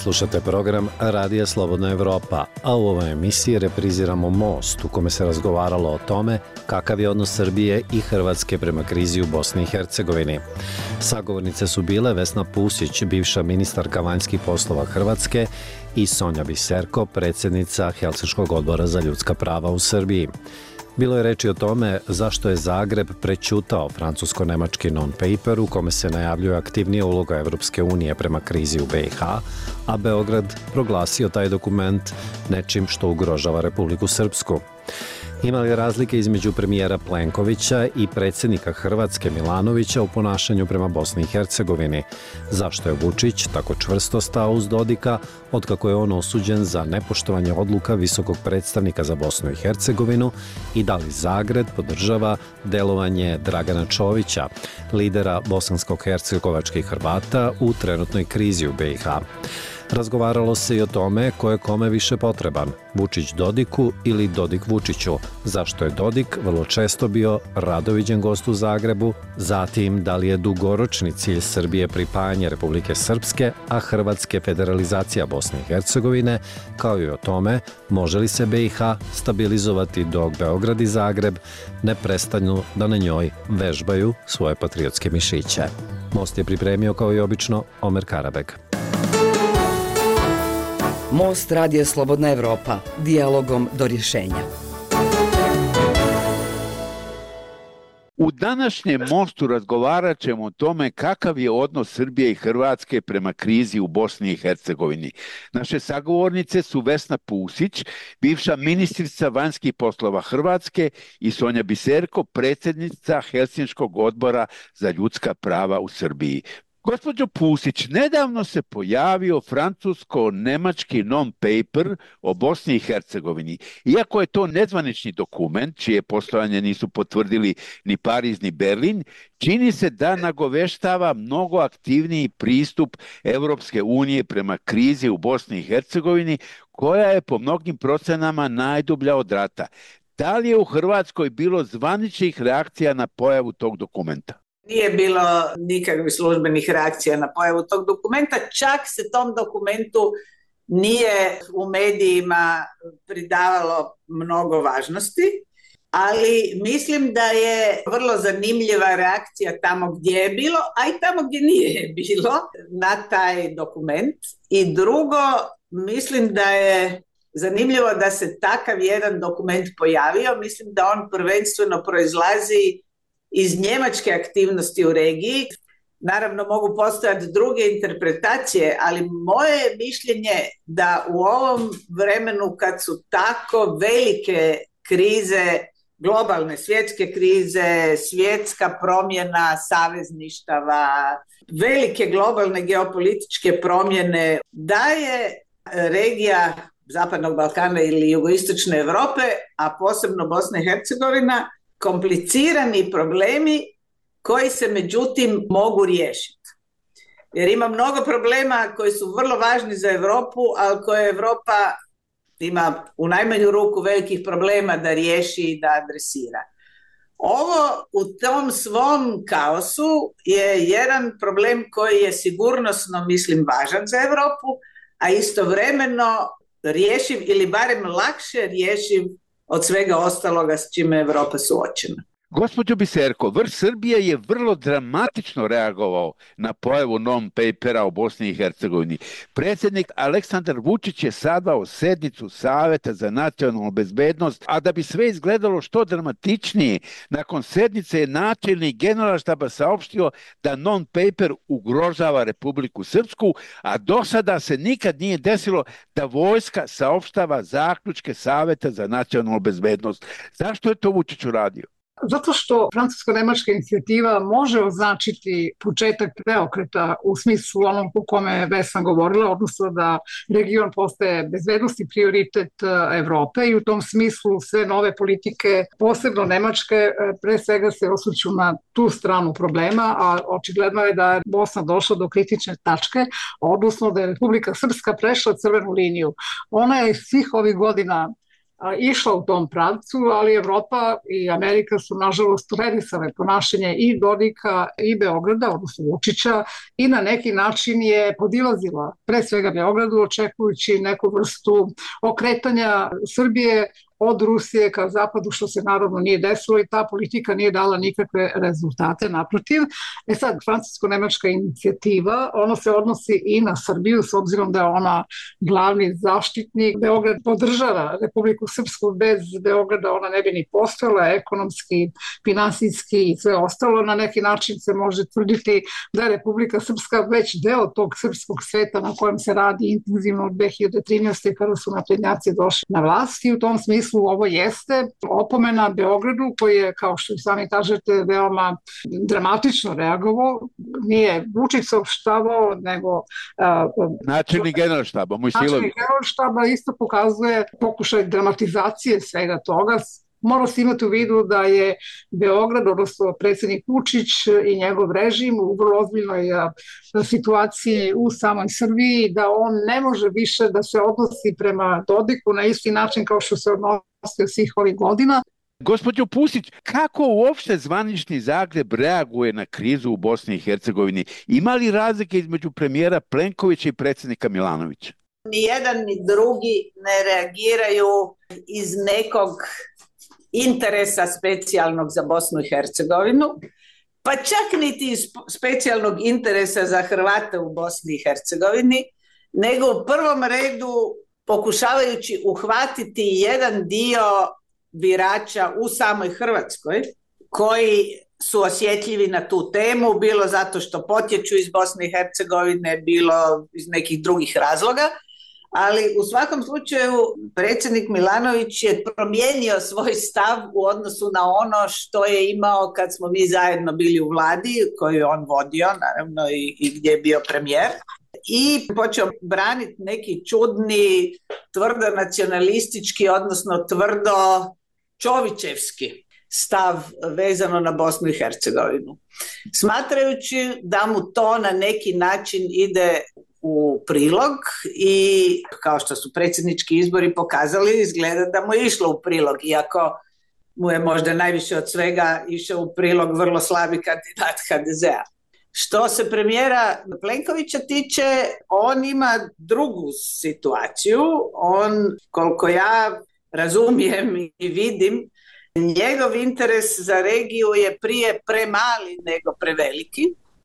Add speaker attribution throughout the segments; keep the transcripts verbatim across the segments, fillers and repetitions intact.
Speaker 1: Slušate program Radija Slobodna Evropa, a u ovoj emisiji repriziramo Most, u kome se razgovaralo o tome kakav je odnos Srbije i Hrvatske prema krizi u Bosni i Hercegovini. Sagovornice su bile Vesna Pusić, bivša ministarka vanjskih poslova Hrvatske, i Sonja Biserko, predsjednica Helsinškog odbora za ljudska prava u Srbiji. Bilo je reči o tome zašto je Zagreb prećutao francusko-nemački non-paper u kome se najavljuje aktivnija uloga Evropske unije prema krizi u B i H, a Beograd proglasio taj dokument nečim što ugrožava Republiku Srpsku. Ima li razlike između premijera Plenkovića i predsjednika Hrvatske Milanovića u ponašanju prema Bosni i Hercegovini? Zašto je Vučić tako čvrsto stao uz Dodika, otkako je on osuđen za nepoštovanje odluka visokog predstavnika za Bosnu i Hercegovinu, i da li Zagreb podržava delovanje Dragana Čovića, lidera bosansko-hercegovačkih Hrvata u trenutnoj krizi u B i H? Razgovaralo se i o tome ko je kome više potreban, Vučić Dodiku ili Dodik Vučiću, zašto je Dodik vrlo često bio rado viđen gost u Zagrebu, zatim da li je dugoročni cilj Srbije pripajanje Republike Srpske, a Hrvatske federalizacija Bosne i Hercegovine, kao i o tome može li se B i H stabilizovati dok Beograd i Zagreb ne prestanu da na njoj vežbaju svoje patriotske mišiće. Most je pripremio kao i obično Omer Karabeg.
Speaker 2: Most Radija Slobodna Evropa, dijalogom do rješenja.
Speaker 3: U današnjem Mostu razgovarat ćemo o tome kakav je odnos Srbije i Hrvatske prema krizi u Bosni i Hercegovini. Naše sagovornice su Vesna Pusić, bivša ministrica vanjskih poslova Hrvatske, i Sonja Biserko, predsjednica Helsinškog odbora za ljudska prava u Srbiji. Gospođo Pusić, nedavno se pojavio francusko-nemački non-paper o Bosni i Hercegovini. Iako je to nezvanični dokument, čije postojanje nisu potvrdili ni Pariz ni Berlin, čini se da nagoveštava mnogo aktivniji pristup Evropske unije prema krizi u Bosni i Hercegovini, koja je po mnogim procenama najdublja od rata. Da li je u Hrvatskoj bilo zvaničnih reakcija na pojavu tog dokumenta?
Speaker 4: Nije bilo nikakvih službenih reakcija na pojavu tog dokumenta, čak se tom dokumentu nije u medijima pridavalo mnogo važnosti, ali mislim da je vrlo zanimljiva reakcija tamo gdje je bilo, a i tamo gdje nije bilo na taj dokument. I drugo, mislim da je zanimljivo da se takav jedan dokument pojavio. Mislim da on prvenstveno proizlazi iz njemačke aktivnosti u regiji. Naravno, mogu postojati druge interpretacije, ali moje je mišljenje da u ovom vremenu kad su tako velike krize, globalne svjetske krize, svjetska promjena savezništava, velike globalne geopolitičke promjene, da je regija Zapadnog Balkana ili jugoistočne Europe, a posebno Bosna i Hercegovina, komplicirani problemi koji se međutim mogu riješiti. Jer ima mnogo problema koji su vrlo važni za Europu, ali koje Europa ima u najmanju ruku velikih problema da riješi i da adresira. Ovo u tom svom kaosu je jedan problem koji je sigurnosno, mislim, važan za Europu, a istovremeno rješiv ili barem lakše rješiv od svega ostaloga s čime je Evropa suočena.
Speaker 3: Gospođo Biserko, vrh Srbije je vrlo dramatično reagovao na pojavu non-papera o Bosni i Hercegovini. Predsjednik Aleksandar Vučić je sazvao sednicu Saveta za nacionalnu bezbednost, a da bi sve izgledalo što dramatičnije, nakon sednice je načelnik Generalštaba saopštio da non-paper ugrožava Republiku Srpsku, a do sada se nikad nije desilo da vojska saopštava zaključke Saveta za nacionalnu bezbednost. Zašto je to Vučić uradio?
Speaker 5: Zato što francusko-nemačka inicijativa može označiti početak preokreta u smislu onom u kome je Vesna govorila, odnosno da region postaje bezbednosni prioritet Evrope, i u tom smislu sve nove politike, posebno nemačke, pre svega se osvrću na tu stranu problema, a očigledno je da je Bosna došla do kritične tačke, odnosno da je Republika Srpska prešla crvenu liniju. Ona je svih ovih godina išla u tom pravcu, ali Evropa i Amerika su nažalost redisale ponašanje i Dodika i Beograda, odnosno Vučića, i na neki način je podilazila pre svega Beogradu, očekujući neku vrstu okretanja Srbije od Rusije ka zapadu, što se naravno nije desilo i ta politika nije dala nikakve rezultate, naprotiv. E sad, francusko-nemačka inicijativa, ona se odnosi i na Srbiju, s obzirom da je ona glavni zaštitnik. Beograd podržava Republiku Srpsku, bez Beograda ona ne bi ni postojala, ekonomski, finansijski i sve ostalo. Na neki način se može tvrditi da je Republika Srpska već deo tog srpskog sveta na kojem se radi intenzivno od dve hiljade trinaeste. kada su naprednjaci došli na vlast, i u tom smislu ovo jeste opomena Beogradu, koji je, kao što i sami kažete, veoma dramatično reagovao. Nije Vučić saopštavao, nego
Speaker 3: načelnik generalštaba, Mojsilović.
Speaker 5: Načelnik generalštaba isto pokazuje pokušaj dramatizacije svega toga. Mora se imati u vidu da je Beograd, odnosno predsjednik Vučić i njegov režim u vrlo ozbiljnoj situaciji u samoj Srbiji, da on ne može više da se odnosi prema Dodiku na isti način kao što se odnosio svih ovih godina.
Speaker 3: Gospođo Pusić, kako uopšte zvanični Zagreb reaguje na krizu u Bosni i Hercegovini? Ima li razlike između premijera Plenkovića i predsjednika Milanovića?
Speaker 4: Ni jedan ni drugi ne reagiraju iz nekog interesa specijalnog za Bosnu i Hercegovinu, pa čak niti iz specijalnog interesa za Hrvate u Bosni i Hercegovini, nego u prvom redu pokušavajući uhvatiti jedan dio birača u samoj Hrvatskoj koji su osjetljivi na tu temu, bilo zato što potječu iz Bosne i Hercegovine, bilo iz nekih drugih razloga. Ali u svakom slučaju predsjednik Milanović je promijenio svoj stav u odnosu na ono što je imao kad smo mi zajedno bili u vladi, koju je on vodio, naravno, i, i gdje je bio premijer. I počeo braniti neki čudni, tvrdo nacionalistički, odnosno tvrdo čovićevski stav vezano na Bosnu i Hercegovinu. Smatrajući da mu to na neki način ide u prilog, i kao što su predsjednički izbori pokazali, izgleda da mu je išlo u prilog, iako mu je možda najviše od svega išao u prilog vrlo slabi kandidat ha de zea. Što se premijera Plenkovića tiče, on ima drugu situaciju. On, koliko ja razumijem i vidim, njegov interes za regiju je prije premali nego preveliki.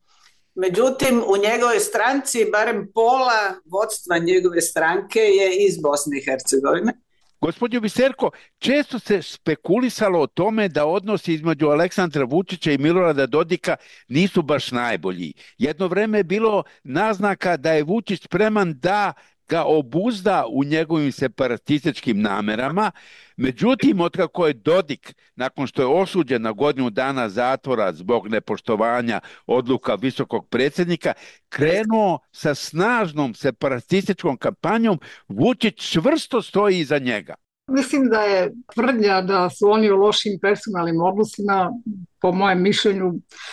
Speaker 4: Međutim, u njegovoj stranci barem pola vodstva njegove stranke je iz Bosne i Hercegovine.
Speaker 3: Gospođo Biserko, često se spekulisalo o tome da odnosi između Aleksandra Vučića i Milorada Dodika nisu baš najbolji. Jedno vreme je bilo naznaka da je Vučić spreman da ga obuzda u njegovim separatističkim namerama. Međutim, otkako je Dodik, nakon što je osuđen na godinu dana zatvora zbog nepoštovanja odluka visokog predsjednika, krenuo sa snažnom separatističkom kampanjom, Vučić čvrsto stoji iza njega.
Speaker 5: Mislim da je tvrdnja da su oni u lošim personalnim odnosima, po mojem mišljenju,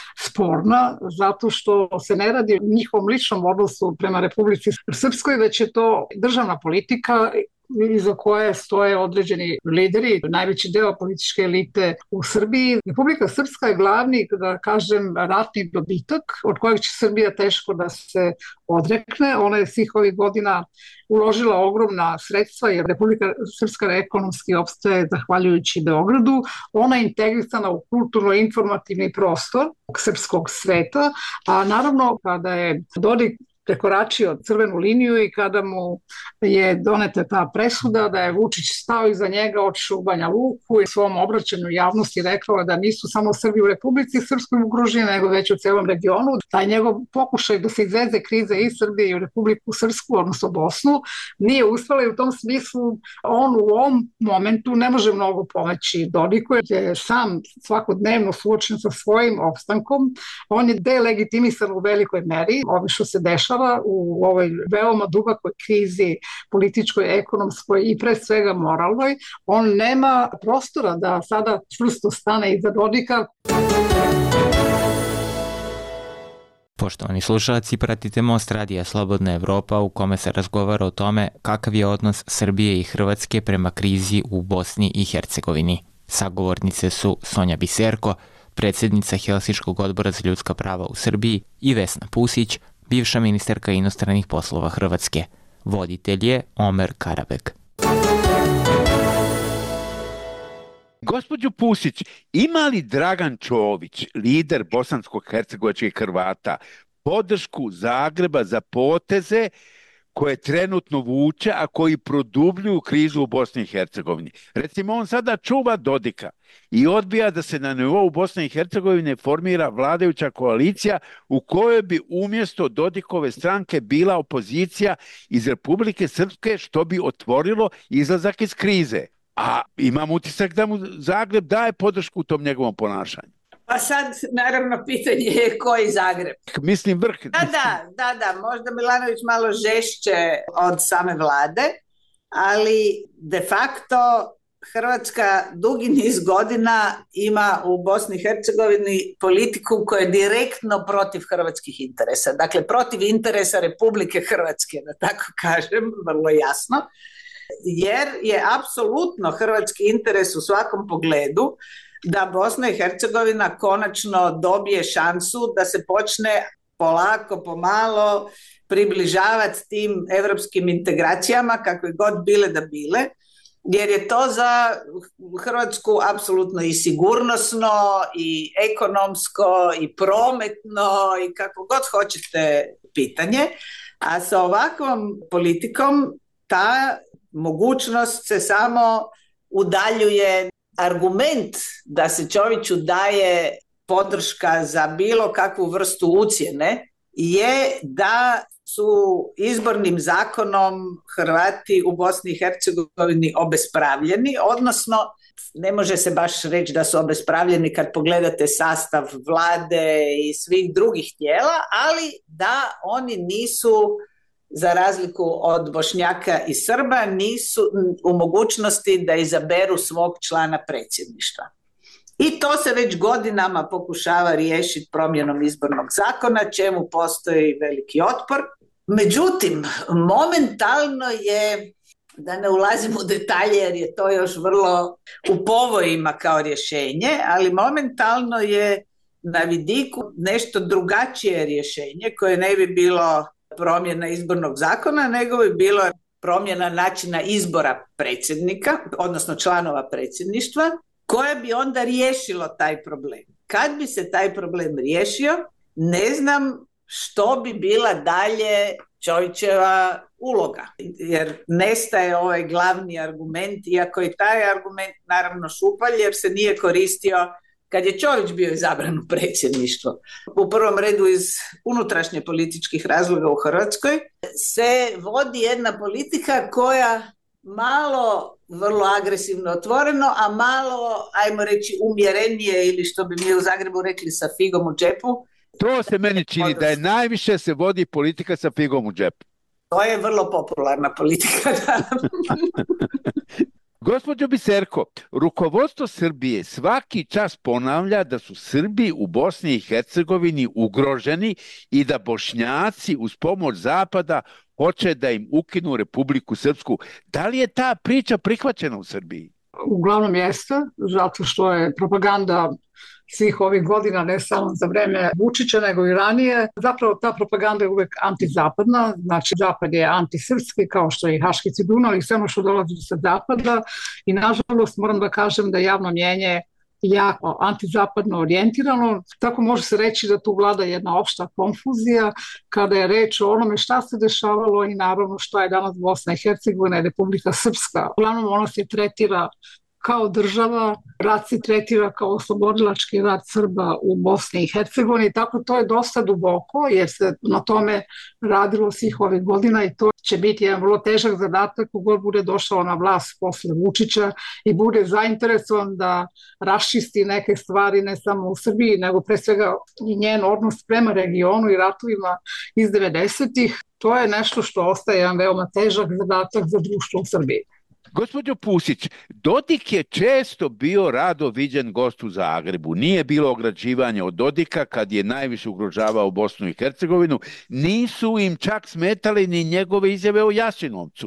Speaker 5: sporna, zato što se ne radi o njihovom ličnom odnosu prema Republici Srpskoj, već je to državna politika iza koje stoje određeni lideri, najveći deo političke elite u Srbiji. Republika Srpska je glavni, da kažem, ratni dobitak od kojeg će Srbija teško da se odrekne. Ona je svih ovih godina uložila ogromna sredstva, jer Republika Srpska ekonomski opstaje zahvaljujući Beogradu. Ona je integrisana u kulturno-informativni prostor srpskog sveta, a naravno kada je Dodik prekoračio crvenu liniju i kada mu je doneta ta presuda da je Vučić stao iza njega, otišao u Banja Luku i svom obraćanju javnosti rekao da nisu samo Srbi u Republici Srpskoj ugroženi, nego već u celom regionu. Taj njegov pokušaj da se izveze krize iz Srbije i u Republiku Srpsku, odnosno Bosnu, nije uspela, i u tom smislu on u ovom momentu ne može mnogo pomoći Dodiku, jer je sam svakodnevno suočen sa svojim opstankom. On je delegitimisan u velikoj meri, ovo što se dešava u ovoj veoma dubokoj krizi političkoj, ekonomskoj i pre svega moralnoj. On nema prostora da sada čvrsto stane iza Dodika.
Speaker 6: Poštovani slušalci, pratite Most radija Slobodna Evropa u kome se razgovara o tome kakav je odnos Srbije i Hrvatske prema krizi u Bosni i Hercegovini. Sagovornice su Sonja Biserko, predsjednica Helsinškog odbora za ljudska prava u Srbiji, i Vesna Pusić, bivša ministarka inostranih poslova Hrvatske. Voditelj je Omer Karabek.
Speaker 3: Gospođo Pusić, ima li Dragan Čović, lider bosansko-hercegovačkih Hrvata, podršku Zagreba za poteze koje trenutno vuče, a koji produbljuju krizu u Bosni i Hercegovini? Recimo, on sada čuva Dodika i odbija da se na nivou Bosne i Hercegovine formira vladajuća koalicija u kojoj bi umjesto Dodikove stranke bila opozicija iz Republike Srpske, što bi otvorilo izlazak iz krize. A imam utisak da mu Zagreb daje podršku u tom njegovom ponašanju.
Speaker 4: Pa sad, naravno, pitanje je koji Zagreb.
Speaker 3: Mislim vrh.
Speaker 4: Da, da, da, da, možda Milanović malo žešće od same vlade, ali de facto Hrvatska dugi niz godina ima u Bosni i Hercegovini politiku koja je direktno protiv hrvatskih interesa. Dakle, protiv interesa Republike Hrvatske, da tako kažem, vrlo jasno. Jer je apsolutno hrvatski interes u svakom pogledu da Bosna i Hercegovina konačno dobije šansu da se počne polako, pomalo približavati tim evropskim integracijama, kakve god bile da bile, jer je to za Hrvatsku apsolutno i sigurnosno, i ekonomsko, i prometno, i kako god hoćete pitanje. A sa ovakvom politikom ta mogućnost se samo udaljuje. Argument da se Čoviću daje podrška za bilo kakvu vrstu ucjene je da su izbornim zakonom Hrvati u Bosni i Hercegovini obespravljeni, odnosno ne može se baš reći da su obespravljeni kad pogledate sastav vlade i svih drugih tijela, ali da oni nisu, za razliku od Bošnjaka i Srba, nisu u mogućnosti da izaberu svog člana predsjedništva. I to se već godinama pokušava riješiti promjenom izbornog zakona, čemu postoji veliki otpor. Međutim, momentalno je, da ne ulazim u detalje jer je to još vrlo u povojima kao rješenje, ali momentalno je na vidiku nešto drugačije rješenje koje ne bi bilo promjena izbornog zakona, nego bi bilo promjena načina izbora predsjednika, odnosno članova predsjedništva, koje bi onda riješilo taj problem. Kad bi se taj problem riješio, ne znam što bi bila dalje Čovićeva uloga, jer nestaje ovaj glavni argument, iako je taj argument naravno šupalj, jer se nije koristio kad je Čović bio izabran u predsjedništvo. U prvom redu iz unutrašnje političkih razloga u Hrvatskoj se vodi jedna politika koja malo vrlo agresivno otvoreno, a malo, ajmo reći, umjerenije, ili što bi mi u Zagrebu rekli, sa figom u džepu.
Speaker 3: To se meni čini da je najviše se vodi politika sa figom u džepu.
Speaker 4: To je vrlo popularna politika, da.
Speaker 3: Gospođo Biserko, rukovodstvo Srbije svaki čas ponavlja da su Srbi u Bosni i Hercegovini ugroženi i da Bošnjaci uz pomoć Zapada hoće da im ukinu Republiku Srpsku. Da li je ta priča prihvaćena u Srbiji?
Speaker 5: Uglavnom jeste, zato što je propaganda svih ovih godina, ne samo za vreme Vučića, nego i ranije. Zapravo ta propaganda je uvek antizapadna, znači Zapad je antisrpski, kao što je i Haški tribunal i sve ono što dolazi sa Zapada. I nažalost moram da kažem da javno mnjenje jako antizapadno orijentirano, tako može se reći da tu vlada jedna opšta konfuzija kada je reč o onome šta se dešavalo i naravno šta je danas Bosna i Hercegovina i Republika Srpska. Uglavnom ona se tretira kao država, rat se tretira kao oslobodilački rat Srba u Bosni i Hercegovini, tako to je dosta duboko jer se na tome radilo svih ovih godina i to će biti jedan vrlo težak zadatak kogod bude došao na vlast posle Vučića i bude zainteresovan da raščisti neke stvari ne samo u Srbiji, nego pre svega i njen odnos prema regionu i ratovima iz devedesetih. To je nešto što ostaje jedan veoma težak zadatak za društvo u Srbiji.
Speaker 3: Gospođo Pusić, Dodik je često bio rado viđen gost u Zagrebu. Nije bilo ograđivanja od Dodika kad je najviše ugrožavao Bosnu i Hercegovinu. Nisu im čak smetali ni njegove izjave o Jasenovcu.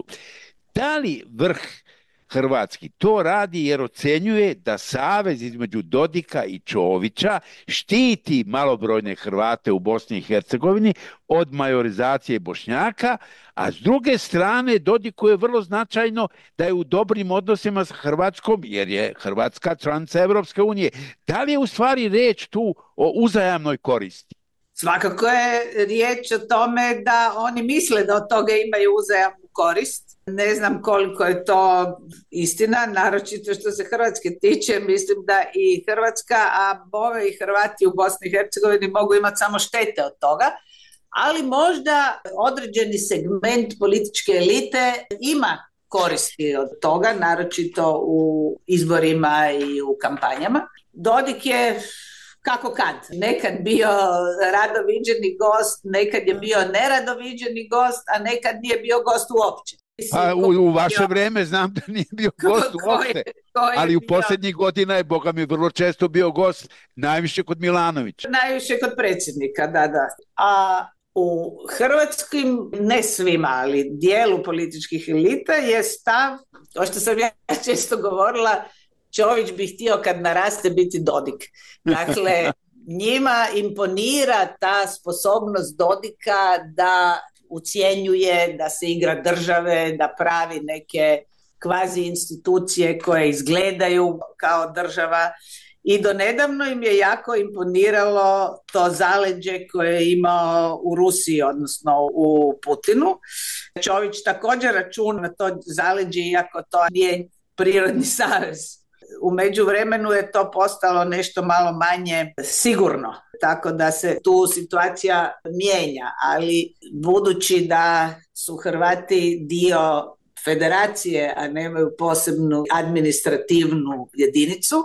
Speaker 3: Da li vrh hrvatski to radi jer ocenjuje da savez između Dodika i Čovića štiti malobrojne Hrvate u Bosni i Hercegovini od majorizacije Bošnjaka, a s druge strane Dodiku je vrlo značajno da je u dobrim odnosima s Hrvatskom jer je Hrvatska članica Evropske unije. Da li je u stvari reč tu o uzajamnoj koristi?
Speaker 4: Svakako je riječ o tome da oni misle da od toga imaju uzajamnu korist. Ne znam koliko je to istina, naročito što se Hrvatske tiče, mislim da i Hrvatska, a bove i Hrvati u Bosni i Hercegovini mogu imati samo štete od toga, ali možda određeni segment političke elite ima koristi od toga, naročito u izborima i u kampanjama. Dodik je kako kad, nekad bio radoviđeni gost, nekad je bio neradoviđeni gost, a nekad nije bio gost uopće.
Speaker 3: A u, u vaše bio... vrijeme znam da nije bio gost uopće, ali u posljednjih godina je, boga mi, vrlo često bio gost, najviše kod Milanovića.
Speaker 4: Najviše kod predsjednika, da, da. A u hrvatskim, ne svima, ali dijelu političkih elita je stav, to što sam ja često govorila, Čović bi htio kad naraste biti Dodik. Dakle, njima imponira ta sposobnost Dodika da ucjenjuje, da se igra države, da pravi neke kvazi institucije koje izgledaju kao država. I donedavno im je jako imponiralo to zaleđe koje je imao u Rusiji, odnosno u Putinu. Čović također računa na to zaleđe, iako to nije prirodni savez. U međuvremenu je to postalo nešto malo manje sigurno, tako da se tu situacija mijenja, ali budući da su Hrvati dio federacije, a nemaju posebnu administrativnu jedinicu,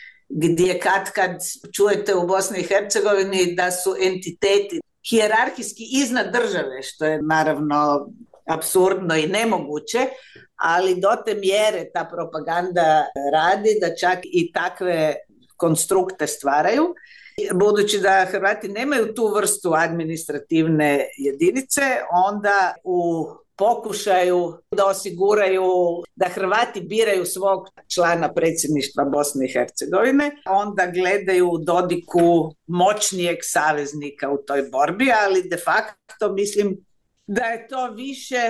Speaker 4: gdje kad kad čujete u Bosni i Hercegovini da su entiteti hijerarhijski iznad države, što je naravno apsurdno i nemoguće, ali do te mjere ta propaganda radi da čak i takve konstrukte stvaraju. Budući da Hrvati nemaju tu vrstu administrativne jedinice, onda u pokušaju da osiguraju da Hrvati biraju svog člana predsjedništva Bosne i Hercegovine, onda gledaju u Dodiku moćnijeg saveznika u toj borbi, ali de facto mislim da je to više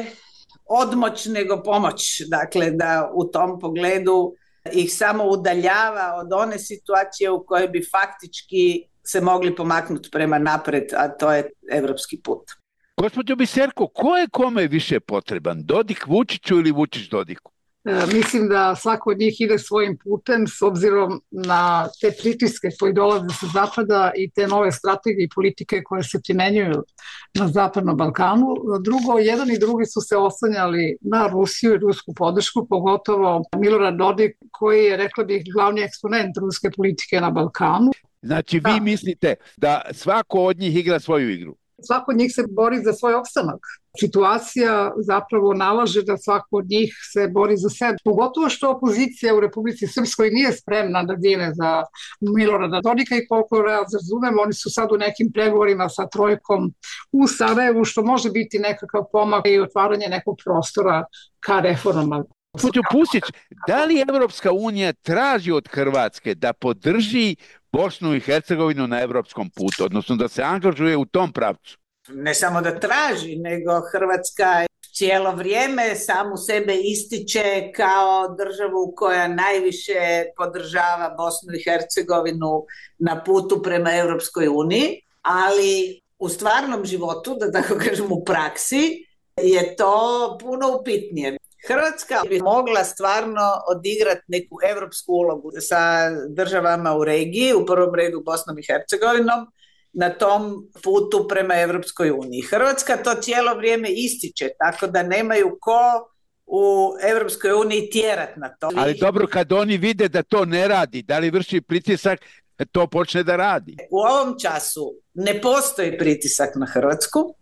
Speaker 4: odmoć nego pomoć, dakle da u tom pogledu ih samo udaljava od one situacije u kojoj bi faktički se mogli pomaknuti prema napred, a to je evropski put.
Speaker 3: Gospođo Biserko, ko je kome više potreban? Dodik Vučiću ili Vučić Dodiku?
Speaker 5: E, mislim da svako od njih ide svojim putem s obzirom na te pritiske koji dolaze sa zapada i te nove strategije i politike koje se primenjuju na Zapadnom Balkanu. Drugo, jedan i drugi su se oslanjali na Rusiju i rusku podršku, pogotovo Milorad Dodik koji je, rekla bih, glavni eksponent ruske politike na Balkanu.
Speaker 3: Znači vi da. mislite da svako od njih igra svoju igru?
Speaker 5: Svako od njih se bori za svoj opstanak. Situacija zapravo nalaže da svako od njih se bori za sebe. Pogotovo što opozicija u Republici Srpskoj nije spremna da dine za Milorada Dodika i koliko razumem, oni su sad u nekim pregovorima sa trojkom u Sarajevu, što može biti nekakav pomak i otvaranje nekog prostora ka reformama.
Speaker 3: Gospođo Pusić, da li Evropska unija traži od Hrvatske da podrži Bosnu i Hercegovinu na evropskom putu, odnosno da se angažuje u tom pravcu?
Speaker 4: Ne samo da traži, nego Hrvatska cijelo vrijeme samu sebe ističe kao državu koja najviše podržava Bosnu i Hercegovinu na putu prema Evropskoj uniji, ali u stvarnom životu, da tako kažem u praksi, je to puno upitnije. Hrvatska bi mogla stvarno odigrati neku evropsku ulogu sa državama u regiji, u prvom redu Bosnom i Hercegovinom, na tom putu prema Evropskoj uniji. Hrvatska to cijelo vrijeme ističe, tako da nemaju ko u Evropskoj uniji tjerat na to.
Speaker 3: Ali dobro, kad oni vide da to ne radi, da li vrši pritisak, to počne da radi?
Speaker 4: U ovom času ne postoji pritisak na Hrvatsku,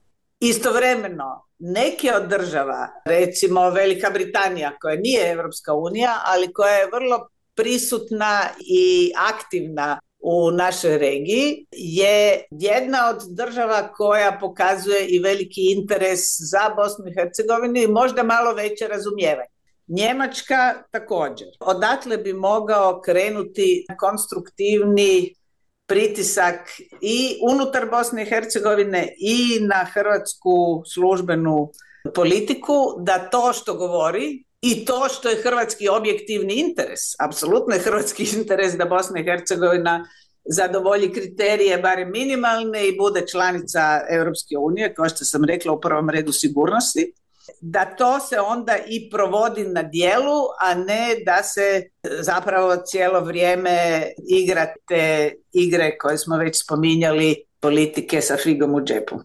Speaker 4: Istovremeno, neke od država, recimo Velika Britanija, koja nije Evropska unija, ali koja je vrlo prisutna i aktivna u našoj regiji, je jedna od država koja pokazuje i veliki interes za Bosnu i Hercegovinu i možda malo veće razumijevanje. Njemačka također. Odatle bi mogao krenuti konstruktivni pritisak i unutar Bosne i Hercegovine i na hrvatsku službenu politiku, da to što govori i to što je hrvatski objektivni interes, apsolutno je hrvatski interes da Bosna i Hercegovina zadovolji kriterije, barem minimalne, i bude članica Europske unije, kao što sam rekla, u prvom redu sigurnosti, da to se onda i provodi na djelu, a ne da se zapravo cijelo vrijeme igra te igre koje smo već spominjali, politike sa figom u džepu.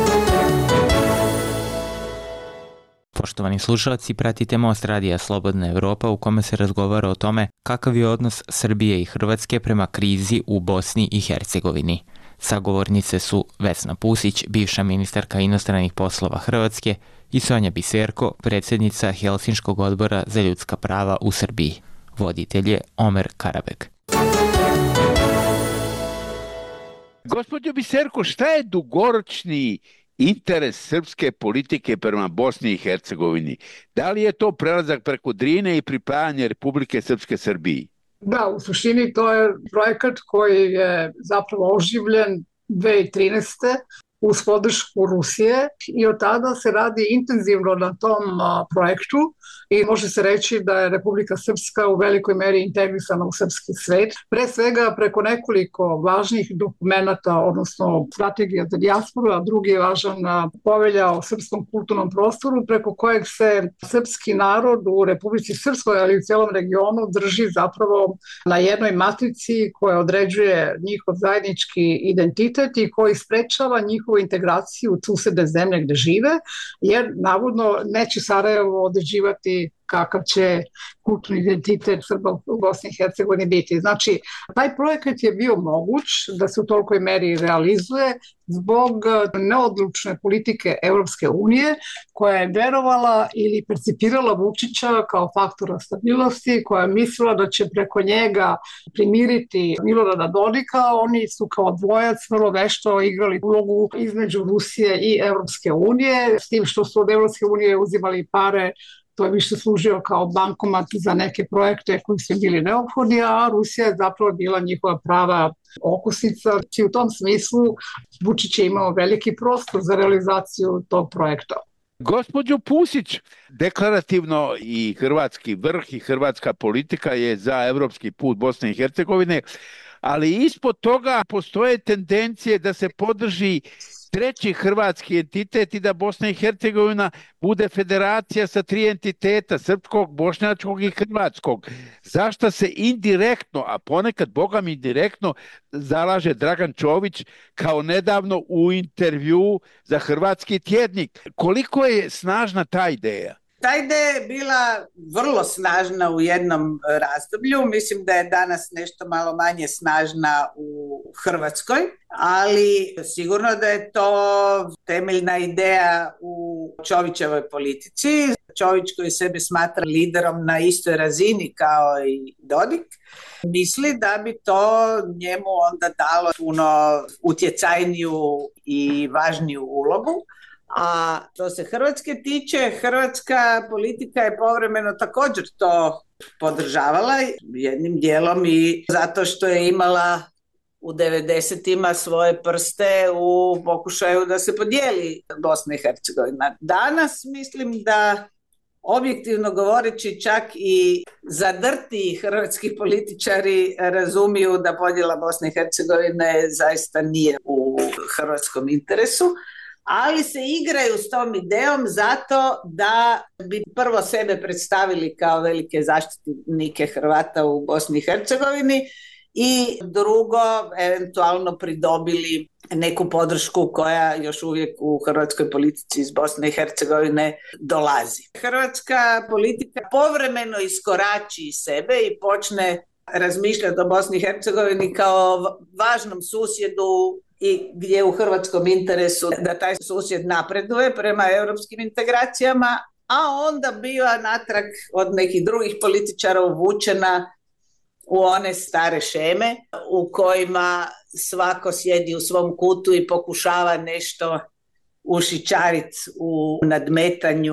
Speaker 6: Poštovani slušalci, pratite Most radija Slobodna Evropa u kome se razgovara o tome kakav je odnos Srbije i Hrvatske prema krizi u Bosni i Hercegovini. Sagovornice su Vesna Pusić, bivša ministarka inostranih poslova Hrvatske, i Sonja Biserko, predsjednica Helsinškog odbora za ljudska prava u Srbiji. Voditelj je Omer Karabek.
Speaker 3: Gospođo Biserko, šta je dugoročni interes srpske politike prema Bosni i Hercegovini? Da li je to prelazak preko Drine i pripajanje Republike Srpske Srbiji?
Speaker 5: Da, u suštini to je projekat koji je zapravo oživljen dve hiljade trinaeste. uz podršku Rusije i od tada se radi intenzivno na tom a, projektu i može se reći da je Republika Srpska u velikoj meri integrisana u srpski svet. Pre svega preko nekoliko važnih dokumenata, odnosno strategija za dijasporu, a drugi je važan povelja o srpskom kulturnom prostoru, preko kojeg se srpski narod u Republici Srpskoj, ali i u cijelom regionu drži zapravo na jednoj matrici koja određuje njihov zajednički identitet i koji sprečava njihovu integraciju u susedne zemlje gde žive, jer navodno neće Sarajevo određivati kakav će kulturni identitet Srba u Bosni i Hercegovini biti. Znači, taj projekat je bio moguć da se u tolikoj meri realizuje zbog neodlučne politike Evropske unije, koja je verovala ili percipirala Vučića kao faktora stabilnosti, koja je mislila da će preko njega primiriti Milorada Dodika. Oni su kao dvojac vrlo vešto igrali ulogu između Rusije i Evropske unije, s tim što su od Evropske unije uzimali pare. To je više služio kao bankomat za neke projekte koji su bili neophodni, a Rusija je zapravo bila njihova prava okosnica. I u tom smislu Vučić je imao veliki prostor za realizaciju tog projekta.
Speaker 3: Gospođo Pusić, deklarativno i hrvatski vrh i hrvatska politika je za evropski put Bosne i Hercegovine, ali ispod toga postoje tendencije da se podrži treći hrvatski entitet i da Bosna i Hercegovina bude federacija sa tri entiteta, srpskog, bošnjačkog i hrvatskog. Zašto se indirektno, a ponekad bogam indirektno, zalaže Dragan Čović kao nedavno u intervju za Hrvatski tjednik? Koliko je snažna ta ideja?
Speaker 4: Ta ideja je bila vrlo snažna u jednom razdoblju, mislim da je danas nešto malo manje snažna u Hrvatskoj, ali sigurno da je to temeljna ideja u Čovićevoj politici. Čović koji sebe smatra liderom na istoj razini kao i Dodik, misli da bi to njemu onda dalo puno utjecajniju i važniju ulogu. A što se Hrvatske tiče, hrvatska politika je povremeno također to podržavala, jednim dijelom i zato što je imala u devedesetima svoje prste u pokušaju da se podijeli Bosna i Hercegovina. Danas mislim da, objektivno govoreći, čak i zadrti hrvatski političari razumiju da podjela Bosne i Hercegovine zaista nije u hrvatskom interesu, ali se igraju s tom idejom zato da bi prvo sebe predstavili kao velike zaštitnike Hrvata u Bosni i Hercegovini i drugo eventualno pridobili neku podršku koja još uvijek u hrvatskoj politici iz Bosne i Hercegovine dolazi. Hrvatska politika povremeno iskorači iz sebe i počne razmišljati o Bosni i Hercegovini kao važnom susjedu i gdje je u hrvatskom interesu da taj susjed napreduje prema europskim integracijama, a onda biva natrag od nekih drugih političara uvučena u one stare šeme u kojima svako sjedi u svom kutu i pokušava nešto ušićariti u nadmetanju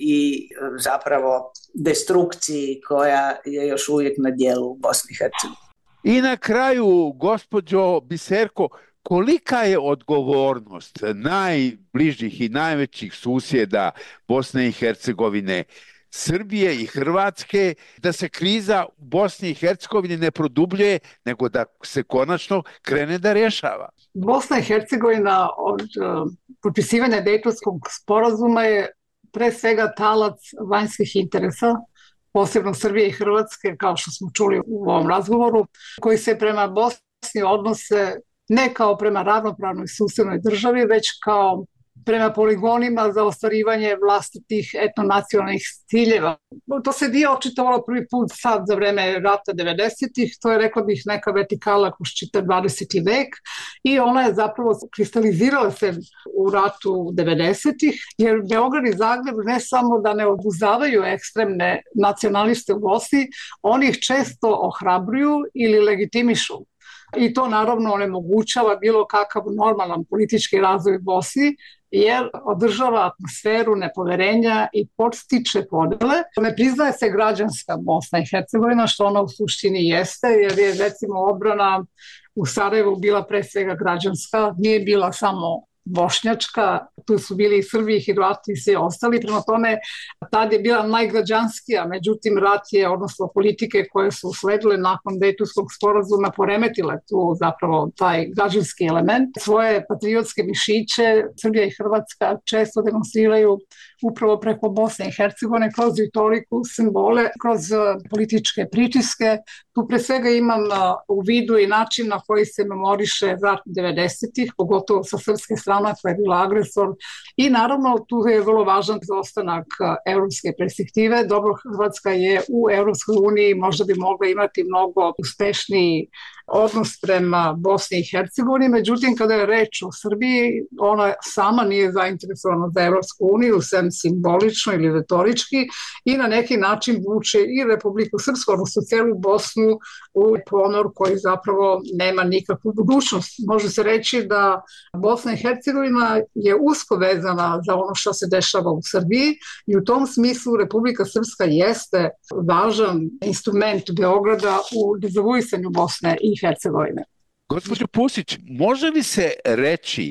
Speaker 4: i zapravo destrukciji koja je još uvijek na djelu u Bosni i Hercegovini.
Speaker 3: I na kraju, gospođo Biserko, kolika je odgovornost najbližih i najvećih susjeda Bosne i Hercegovine, Srbije i Hrvatske, da se kriza u Bosni i Hercegovini ne produbljuje, nego da se konačno krene da rješava?
Speaker 5: Bosna i Hercegovina od uh, potpisivanja Dejtonskog sporazuma je pre svega talac vanjskih interesa, posebno Srbije i Hrvatske, kao što smo čuli u ovom razgovoru, koji se prema Bosni odnose ne kao prema ravnopravnoj susednoj državi, već kao prema poligonima za ostvarivanje vlastitih etnonacionalnih ciljeva. To se nije očitovalo prvi put sad za vreme rata devedesetih, to je, rekla bih, neka vertikala kroz čitav dvadeseti vek i ona je zapravo kristalizirala se u ratu devedesetih, jer Beograd i Zagreb ne samo da ne obuzavaju ekstremne nacionaliste u Bosni, oni ih često ohrabruju ili legitimišu. I to naravno onemogućava bilo kakav normalan politički razvoj u Bosni, jer održava atmosferu nepoverenja i podstiče podele. Ne priznaje se građanska Bosna i Hercegovina, što ona u suštini jeste, jer je recimo odbrana u Sarajevu bila pre svega građanska, nije bila samo bošnjačka, tu su bili i Srbi, i Hrvati i svi ostali, prema tome tad je bila najgrađanskija, međutim rat je, odnosno politike koje su usledile nakon Dejtonskog sporazuma poremetile tu zapravo taj građanski element. Svoje patriotske mišiće Srbija i Hrvatska često demonstriraju upravo preko Bosne i Hercegovine, kroz retoriku, simbole, kroz političke pritiske. Tu pre svega imam u vidu i način na koji se memoriše rat devedesetih, pogotovo sa srpske strane koja je bila agresor, i naravno tu je vrlo važan ostanak evropske perspektive. Dobro, Hrvatska je u Evropskoj uniji, možda bi mogla imati mnogo uspešniji odnos prema Bosni i Hercegovini, međutim kada je reč o Srbiji, ona sama nije zainteresovana za Evropsku uniju, sem simbolično ili retorički, i na neki način vuče i Republiku Srpsku, odnosno celu Bosnu, u ponor koji zapravo nema nikakvu budućnost. Može se reći da Bosna i Hercegovina je usko vezana za ono što se dešava u Srbiji i u tom smislu Republika Srpska jeste važan instrument Beograda u dezavuisanju Bosne i Hercegovine.
Speaker 3: Gospođo Pusić, može li se reći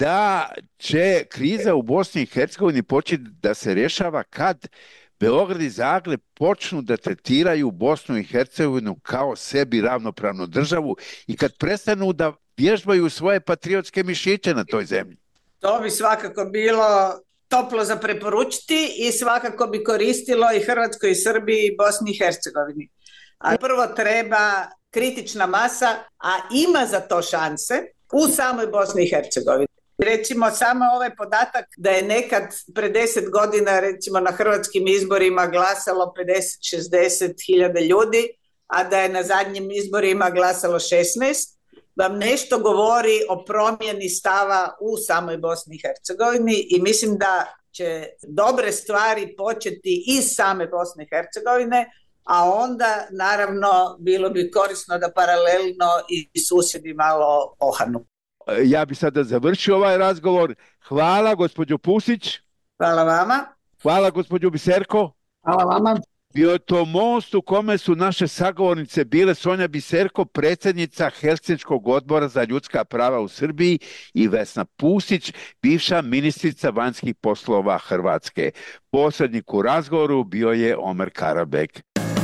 Speaker 3: da će kriza u Bosni i Hercegovini početi da se rješava kad Beograd i Zagreb počnu da tretiraju Bosnu i Hercegovinu kao sebi ravnopravnu državu i kad prestanu da vježbaju svoje patriotske mišiće na toj zemlji?
Speaker 4: To bi svakako bilo toplo za preporučiti i svakako bi koristilo i Hrvatskoj, i Srbiji, i Bosni i Hercegovini. A prvo treba kritična masa, a ima za to šanse u samoj Bosni i Hercegovini. Recimo samo ovaj podatak da je nekad pre deset godina recimo na hrvatskim izborima glasalo pedeset do šezdeset hiljada ljudi, a da je na zadnjim izborima glasalo šesnaest, vam nešto govori o promjeni stava u samoj Bosni i Hercegovini i mislim da će dobre stvari početi iz same Bosne i Hercegovine, a onda naravno bilo bi korisno da paralelno i susjedi malo ohanu.
Speaker 3: Ja bi sada završio ovaj razgovor. Hvala gospođo Pusić.
Speaker 4: Hvala vama.
Speaker 3: Hvala gospođo Biserko.
Speaker 5: Hvala vama.
Speaker 3: Bio je to most u kome su naše sagovornice bile Sonja Biserko, predsjednica Helsinškog odbora za ljudska prava u Srbiji, i Vesna Pusić, bivša ministrica vanjskih poslova Hrvatske. Posrednik u razgovoru bio je Omer Karabek.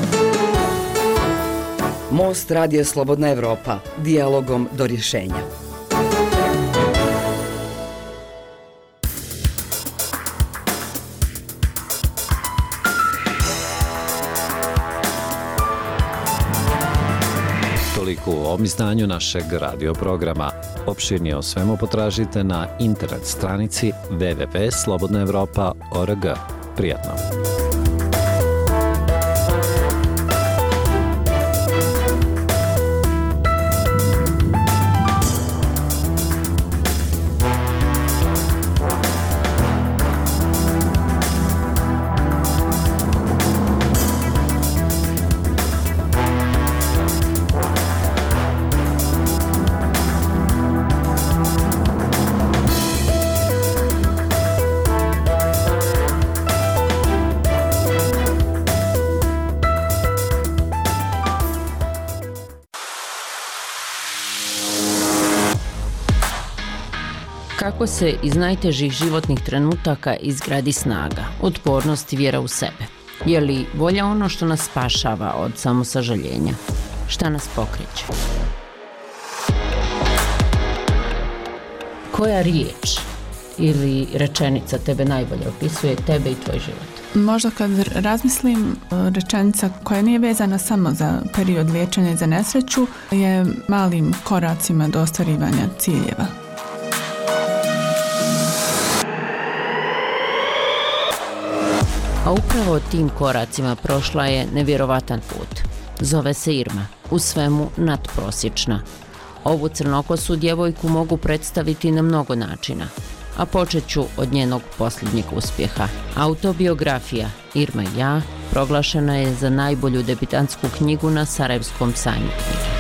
Speaker 2: Most Radija Slobodna Evropa, dijalogom do rješenja.
Speaker 1: Toliko u ovom izdanju našeg radio programa. Opširnije o svemu potražite na internet stranici w w w tačka slobodna evropa tačka org. Prijatno!
Speaker 7: Kako se iz najtežih životnih trenutaka izgradi snaga, otpornost i vjera u sebe? Je li volja ono što nas spašava od samosažaljenja? Šta nas pokreće? Koja riječ ili rečenica tebe najbolje opisuje tebe i tvoj život?
Speaker 8: Možda kad razmislim, rečenica koja nije vezana samo za period liječenja i za nesreću je malim koracima do ostvarivanja ciljeva.
Speaker 7: A upravo tim koracima prošla je nevjerovatan put. Zove se Irma, u svemu nadprosječna. Ovu crnokosu djevojku mogu predstaviti na mnogo načina, a počet ću od njenog posljednjeg uspjeha. Autobiografija Irma i ja proglašena je za najbolju debitantsku knjigu na Sarajevskom sajmu knjige.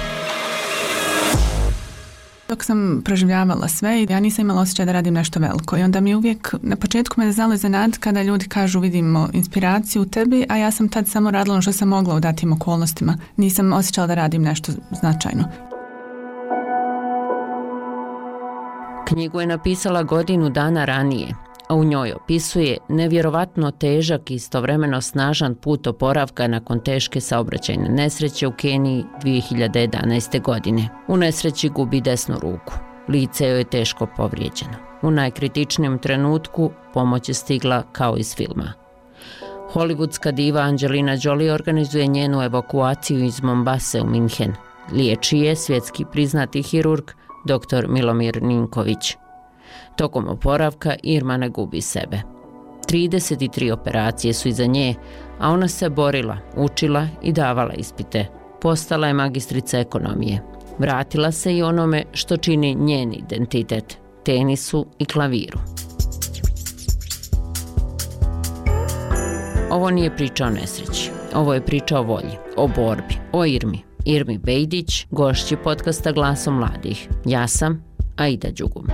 Speaker 8: Dok sam proživljavala sve, ja nisam imala osjećaj da radim nešto veliko i onda mi uvijek, na početku me znalo iznenaditi kada ljudi kažu vidimo inspiraciju u tebi, a ja sam tad samo radila ono što sam mogla u datim okolnostima. Nisam osjećala da radim nešto značajno.
Speaker 7: Knjigu je napisala godinu dana ranije, a u njoj opisuje nevjerovatno težak i istovremeno snažan put oporavka nakon teške saobraćajne nesreće u Keniji dvije hiljade jedanaeste. godine. U nesreći gubi desnu ruku. Lice joj je teško povrijeđeno. U najkritičnijem trenutku pomoć je stigla kao iz filma. Hollywoodska diva Angelina Jolie organizuje njenu evakuaciju iz Mombase u Minhen. Liječi je svjetski priznati hirurg doktor Milomir Ninković. Tokom oporavka Irma ne gubi sebe. trideset tri operacije su iza nje, a ona se borila, učila i davala ispite. Postala je magistrica ekonomije. Vratila se i onome što čini njen identitet, tenisu i klaviru. Ovo nije priča o nesreći. Ovo je priča o volji, o borbi, o Irmi. Irmi Bejdić, gošći podcasta Glasom mladih. Ja sam Aida Đugum.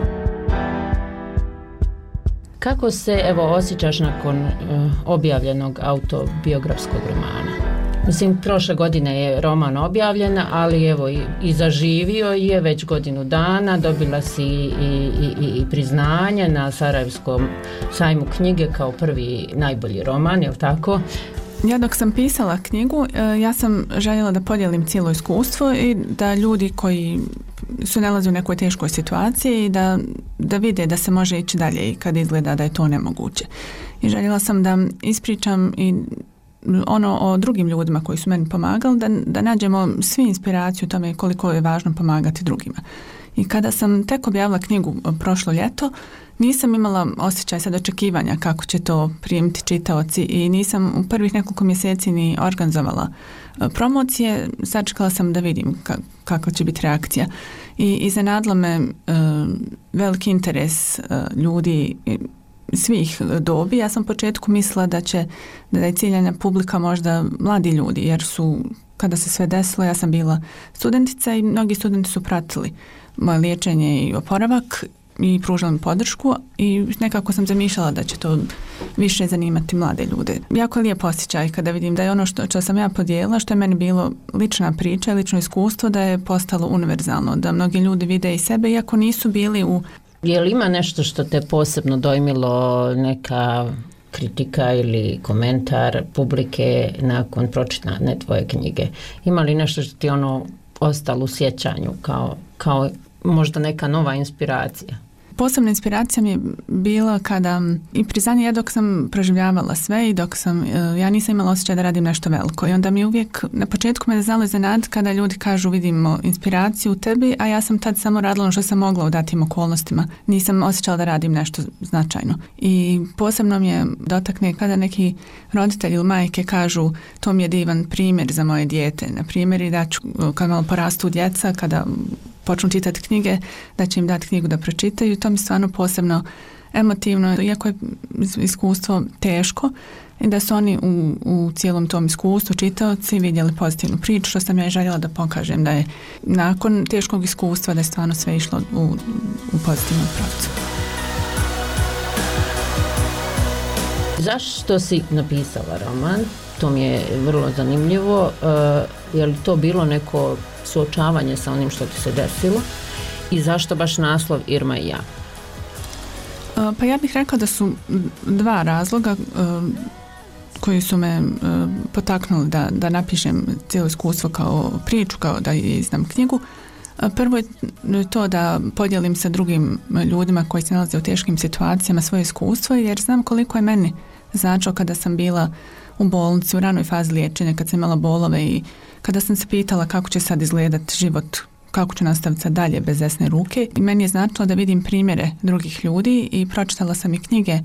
Speaker 7: Kako se evo osjećaš nakon uh, objavljenog autobiografskog romana? Mislim, prošle godine je roman objavljen, ali evo i, i zaživio je već godinu dana, dobila si i, i, i priznanje na Sarajevskom sajmu knjige kao prvi najbolji roman, je li tako?
Speaker 8: Ja dok sam pisala knjigu, ja sam željela da podijelim cijelo iskustvo i da ljudi koji su nalaze u nekoj teškoj situaciji da, da vide da se može ići dalje i kad izgleda da je to nemoguće. I željela sam da ispričam i ono o drugim ljudima koji su meni pomagali, da, da nađemo svi inspiraciju u tome koliko je važno pomagati drugima. I kada sam tek objavila knjigu prošlo ljeto, nisam imala osjećaj sad očekivanja kako će to primiti čitaoci i nisam u prvih nekoliko mjeseci ni organizovala promocije. Sačekala sam da vidim ka, kakva će biti reakcija. I iznenadilo me uh, veliki interes uh, ljudi svih dobi. Ja sam u početku mislila da će da je ciljana publika možda mladi ljudi, jer su, kada se sve desilo, ja sam bila studentica i mnogi studenti su pratili moje liječenje i oporavak i pružila mi podršku i nekako sam zamišljala da će to više zanimati mlade ljude. Jako je lijep osjećaj kada vidim da je ono što, što sam ja podijelila, što je meni bilo lična priča, lično iskustvo, da je postalo univerzalno, da mnogi ljudi vide i sebe iako nisu bili u...
Speaker 7: Je li ima nešto što te posebno dojmilo, neka kritika ili komentar publike nakon pročitane tvoje knjige? Ima li nešto što ti ono ostalo u sjećanju kao, kao možda neka nova inspiracija?
Speaker 8: Posebna inspiracija mi je bila kada i priznanje, ja dok sam proživljavala sve i dok sam, ja nisam imala osjećaj da radim nešto veliko i onda mi uvijek, na početku me znalo iznenaditi kada ljudi kažu vidimo inspiraciju u tebi, a ja sam tad samo radila ono što sam mogla u datim okolnostima. Nisam osjećala da radim nešto značajno. I posebno mi je dotakne kada neki roditelji ili majke kažu to mi je divan primjer za moje dijete. Na primjer i da ću, kad malo porastu djeca, kada počnu čitati knjige, da će im dati knjigu da pročitaju i to mi stvarno posebno emotivno, iako je iskustvo teško i da su oni u, u cijelom tom iskustvu čitaoci vidjeli pozitivnu priču, što sam ja željela da pokažem da je nakon teškog iskustva da je stvarno sve išlo u, u pozitivnom pravcu.
Speaker 7: Zašto si napisala roman? To mi je vrlo zanimljivo. Uh, je li to bilo neko suočavanje sa onim što ti se desilo? I zašto baš naslov Irma i ja?
Speaker 8: Pa ja bih rekla da su dva razloga koji su me potaknuli da, da napišem cijelo iskustvo kao priču, kao da izdam knjigu. Prvo je to da podijelim sa drugim ljudima koji se nalaze u teškim situacijama svoje iskustvo, jer znam koliko je meni značilo kada sam bila u bolnici u ranoj fazi liječenja, kad sam imala bolove i kada sam se pitala kako će sad izgledati život, kako ću nastaviti sad dalje bez desne ruke. I meni je značilo da vidim primjere drugih ljudi i pročitala sam i knjige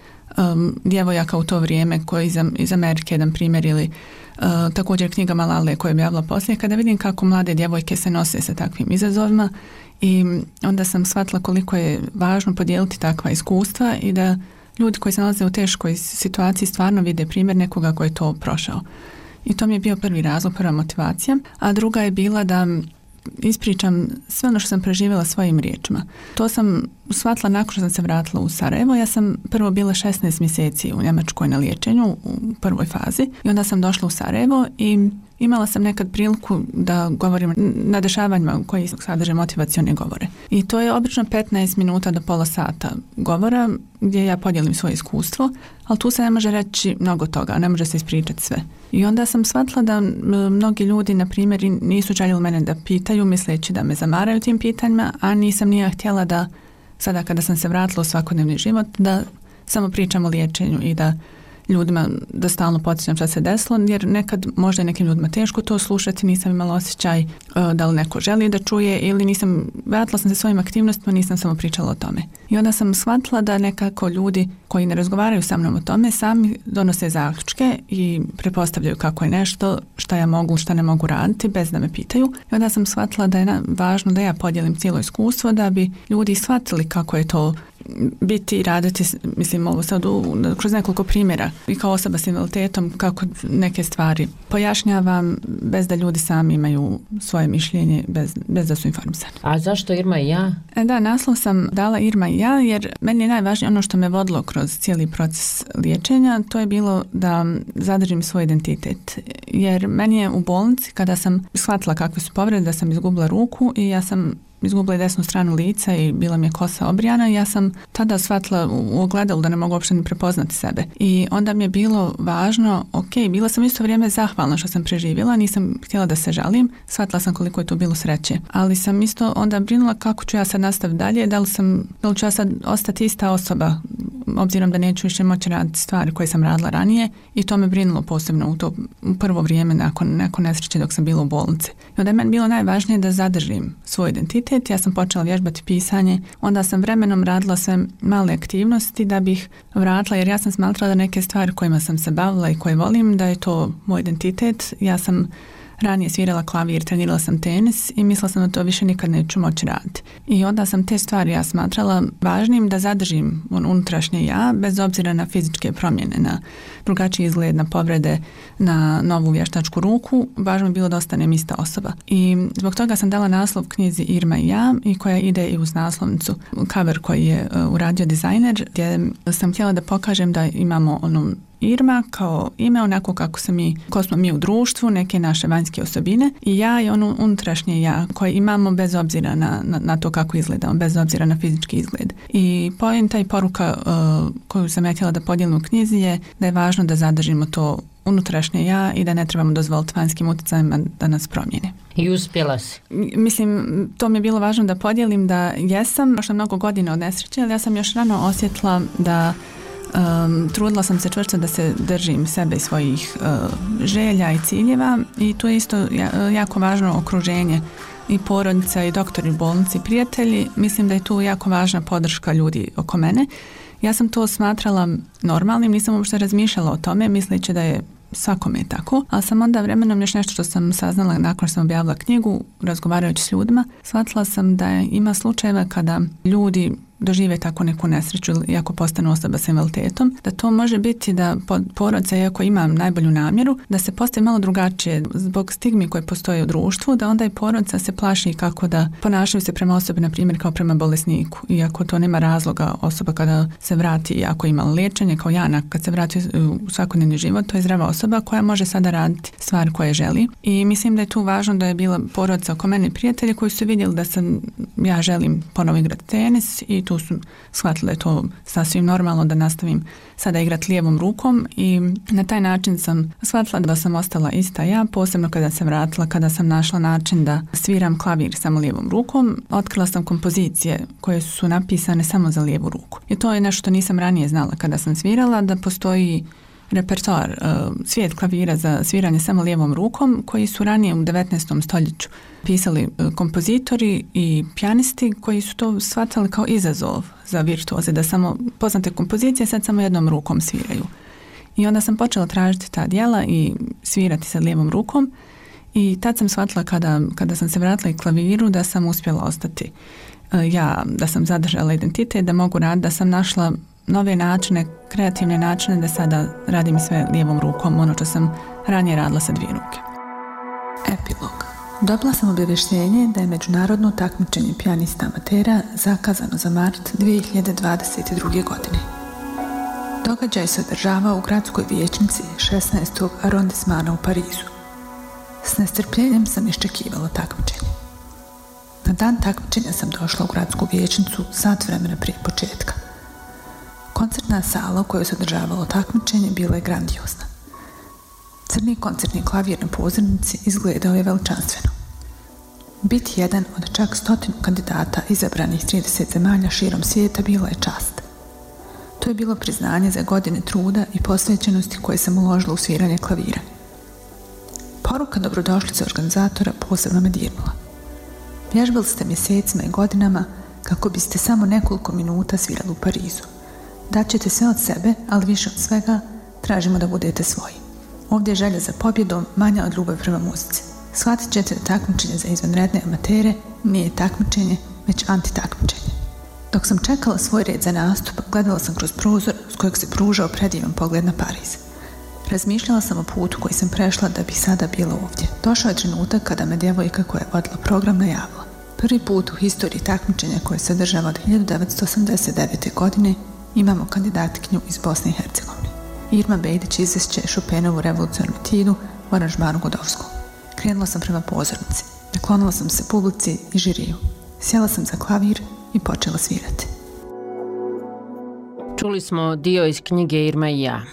Speaker 8: um, djevojaka u to vrijeme koji iz, iz Amerike, jedan primjer, ili uh, također knjiga Malale koja je objavila poslije, kada vidim kako mlade djevojke se nose sa takvim izazovima, i onda sam shvatila koliko je važno podijeliti takva iskustva i da ljudi koji se nalaze u teškoj situaciji stvarno vide primjer nekoga koji je to prošao. I to mi je bio prvi razlog, prva motivacija. A druga je bila da ispričam sve ono što sam preživjela svojim riječima. To sam shvatila nakon što sam se vratila u Sarajevo. Ja sam prvo bila šesnaest mjeseci u Njemačkoj na liječenju u prvoj fazi i onda sam došla u Sarajevo i imala sam nekad priliku da govorim na dešavanjima koji sadrže motivacione govore. I to je obično petnaest minuta do pola sata govora gdje ja podijelim svoje iskustvo, ali tu se ne može reći mnogo toga, ne može se ispričati sve. I onda sam shvatila da mnogi ljudi, na primjer, nisu željeli mene da pitaju, misleći da me zamaraju tim pitanjima, a nisam nije htjela da sada kada sam se vratila u svakodnevni život, da samo pričam o liječenju i da ljudima da stalno podsjećam šta se desilo, jer nekad možda je nekim ljudima teško to slušati, nisam imala osjećaj uh, da li neko želi da čuje ili nisam, vratila sam se svojim aktivnostima, nisam samo pričala o tome. I onda sam shvatila da nekako ljudi koji ne razgovaraju sa mnom o tome sami donose zaključke i pretpostavljaju kako je nešto, šta ja mogu, šta ne mogu raditi bez da me pitaju. I onda sam shvatila da je na, važno da ja podijelim cijelo iskustvo da bi ljudi shvatili kako je to biti i raditi, mislim ovo sad u, kroz nekoliko primjera i kao osoba s invaliditetom, kako neke stvari pojašnjavam bez da ljudi sami imaju svoje mišljenje, bez, bez da su informisani.
Speaker 7: A zašto Irma i ja?
Speaker 8: E, da, naslov sam dala Irma i ja jer meni je najvažnije ono što me vodilo kroz cijeli proces liječenja, to je bilo da zadržim svoj identitet. Jer meni je u bolnici kada sam shvatila kakve su povrede, da sam izgubila ruku i ja sam izgubila desnu stranu lica i bila mi je kosa obrijana i ja sam tada shvatila u ogledalu da ne mogu uopšte ni prepoznati sebe. I onda mi je bilo važno, ok, bila sam isto vrijeme zahvalna što sam preživjela, nisam htjela da se žalim, shvatila sam koliko je tu bilo sreće. Ali sam isto onda brinula kako ću ja sad nastaviti dalje, da li, sam, da li ću ja sad ostati ista osoba, obzirom da neću više moći raditi stvari koje sam radila ranije, i to me brinulo posebno u to u prvo vrijeme nakon, nakon nesreće dok sam bila u bolnici. I onda je meni bilo najvažnije da zadržim svoj identitet. Ja sam počela vježbati pisanje, onda sam vremenom radila sve male aktivnosti da bih vratila, jer ja sam smatrala da neke stvari kojima sam se bavila i koje volim, da je to moj identitet. Ja sam ranije svirala klavir, trenirala sam tenis i mislila sam da to više nikad neću moći raditi. I onda sam te stvari ja smatrala važnim da zadržim unutrašnje ja, bez obzira na fizičke promjene, na drugačiji izgled, na povrede, na novu vještačku ruku. Važno je bilo da ostanem ista osoba. I zbog toga sam dala naslov knjizi Irma i ja, i koja ide i uz naslovnicu. Cover koji je uradio dizajner, gdje sam htjela da pokažem da imamo ono Irma kao ime, onako kako se mi, ko smo mi u društvu, neke naše vanjske osobine, i ja je ono unutrašnje ja koje imamo bez obzira na, na, na to kako izgledamo, bez obzira na fizički izgled. I poenta i poruka uh, koju sam ja htjela da podijelim u knjizi je da je važno da zadržimo to unutrašnje ja i da ne trebamo dozvoliti vanjskim utjecajima da nas promijene.
Speaker 7: I uspjela si.
Speaker 8: Mislim, to mi je bilo važno da podijelim da jesam, prošlo mnogo godina od nesreće, ali ja sam još rano osjetila da Um, trudila sam se čvrsto da se držim sebe i svojih uh, želja i ciljeva, i tu je isto jako važno okruženje i porodica i doktori u bolnici, prijatelji. Mislim da je tu jako važna podrška ljudi oko mene. Ja sam to smatrala normalnim, nisam uopšte razmišljala o tome, misleći da je svakome je tako, ali sam onda vremenom još nešto što sam saznala nakon što sam objavila knjigu, razgovarajući s ljudima, shvatila sam da ima slučajeva kada ljudi dožive tako neku nesreću ili ako postanu osoba s invaliditetom, da to može biti da porodica, iako ima najbolju namjeru, da se postavi malo drugačije zbog stigmi koje postoje u društvu, da onda i porodica se plaši kako da ponašaju se prema osobi, na primjer kao prema bolesniku, iako to nema razloga. Osoba kada se vrati, ako ima liječenje kao Jana, kad se vrati u svakodnevni život, to je zdrava osoba koja može sada raditi stvari koje želi. I mislim da je tu važno da je bila porodica oko mene, prijatelji koji su vidjeli da sam, ja želim ponovo igrati tenis, i tu tu su shvatili da je to sasvim normalno da nastavim sada igrati lijevom rukom i na taj način sam shvatila da sam ostala ista ja, posebno kada sam vratila, kada sam našla način da sviram klavir samo lijevom rukom. Otkrila sam kompozicije koje su napisane samo za lijevu ruku. I to je nešto što nisam ranije znala kada sam svirala, da postoji repertoar, svijet klavira za sviranje samo lijevom rukom koji su ranije u devetnaestom stoljeću pisali kompozitori i pijanisti koji su to shvatali kao izazov za virtuoze, da samo poznate kompozicije sad samo jednom rukom sviraju. I onda sam počela tražiti ta djela i svirati sa lijevom rukom i tad sam shvatila kada, kada sam se vratila i klaviru da sam uspjela ostati ja, da sam zadržala identitet, da mogu raditi, da sam našla nove načine, kreativne načine da sada radim sve lijevom rukom, ono što sam ranije radila sa dvije ruke.
Speaker 9: Epilog. Dobila sam obavještenje da je međunarodno takmičenje pijanista amatera zakazano za mart dvije hiljade dvadeset druge. godine. Događaj se održava u gradskoj vijećnici šesnaestog arondismana u Parizu. S nestrpljenjem sam iščekivala takmičenje. Na dan takmičenja sam došla u gradsku vijećnicu sat vremena prije početka. Koncertna sala u kojoj se održavalo takmičenje bila je grandiozna. Crni koncertni klavir na pozornici izgledao je veličanstveno. Biti jedan od čak stotinu kandidata izabranih trideset zemalja širom svijeta bila je čast. To je bilo priznanje za godine truda i posvećenosti koje sam uložila u sviranje klavira. Poruka dobrodošlice organizatora posebno me dirnula. Vježbali ste mjesecima i godinama kako biste samo nekoliko minuta svirali u Parizu. Daćete sve od sebe, ali više od svega tražimo da budete svoji. Ovdje je želja za pobjedom manja od ljubavi prema muzici. Shvatit ćete da takmičenje za izvanredne amatere nije takmičenje, već antitakmičenje. Dok sam čekala svoj red za nastup, gledala sam kroz prozor s kojeg se pružao predivan pogled na Pariz. Razmišljala sam o putu koji sam prešla da bi sada bila ovdje. Došao je trenutak kada me djevojka koja je vodila program najavila. Prvi put u historiji takmičenja koje se održava od hiljadu devetsto osamdeset devete. godine imamo kandidatkinju iz Bosne i Hercegovine. Irma Bejdić izvešće Chopinovu revolucionarnu tidu u aranžmanu Godovskog. Krenula sam prema pozornici. Naklonila sam se publici i žiriju. Sjela sam za klavir i počela svirati.
Speaker 7: Čuli smo dio iz knjige Irma i ja.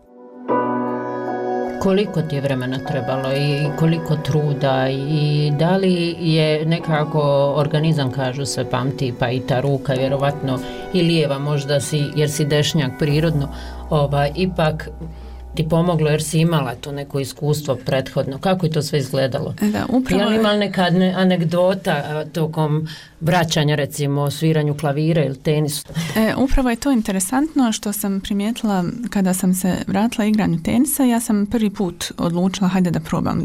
Speaker 7: Koliko ti je vremena trebalo i koliko truda i da li je nekako organizam, kažu se, pamti, pa i ta ruka vjerovatno i lijeva možda si, jer si dešnjak prirodno, ovaj, ipak ti pomoglo jer si imala to neko iskustvo prethodno. Kako je to sve izgledalo?
Speaker 8: Da, upravo...
Speaker 7: Je li imala neka anegdota tokom vraćanja, recimo, sviranju klavira ili tenisu?
Speaker 8: E, upravo je to interesantno što sam primijetila kada sam se vratila igranju tenisa. Ja sam prvi put odlučila hajde da probam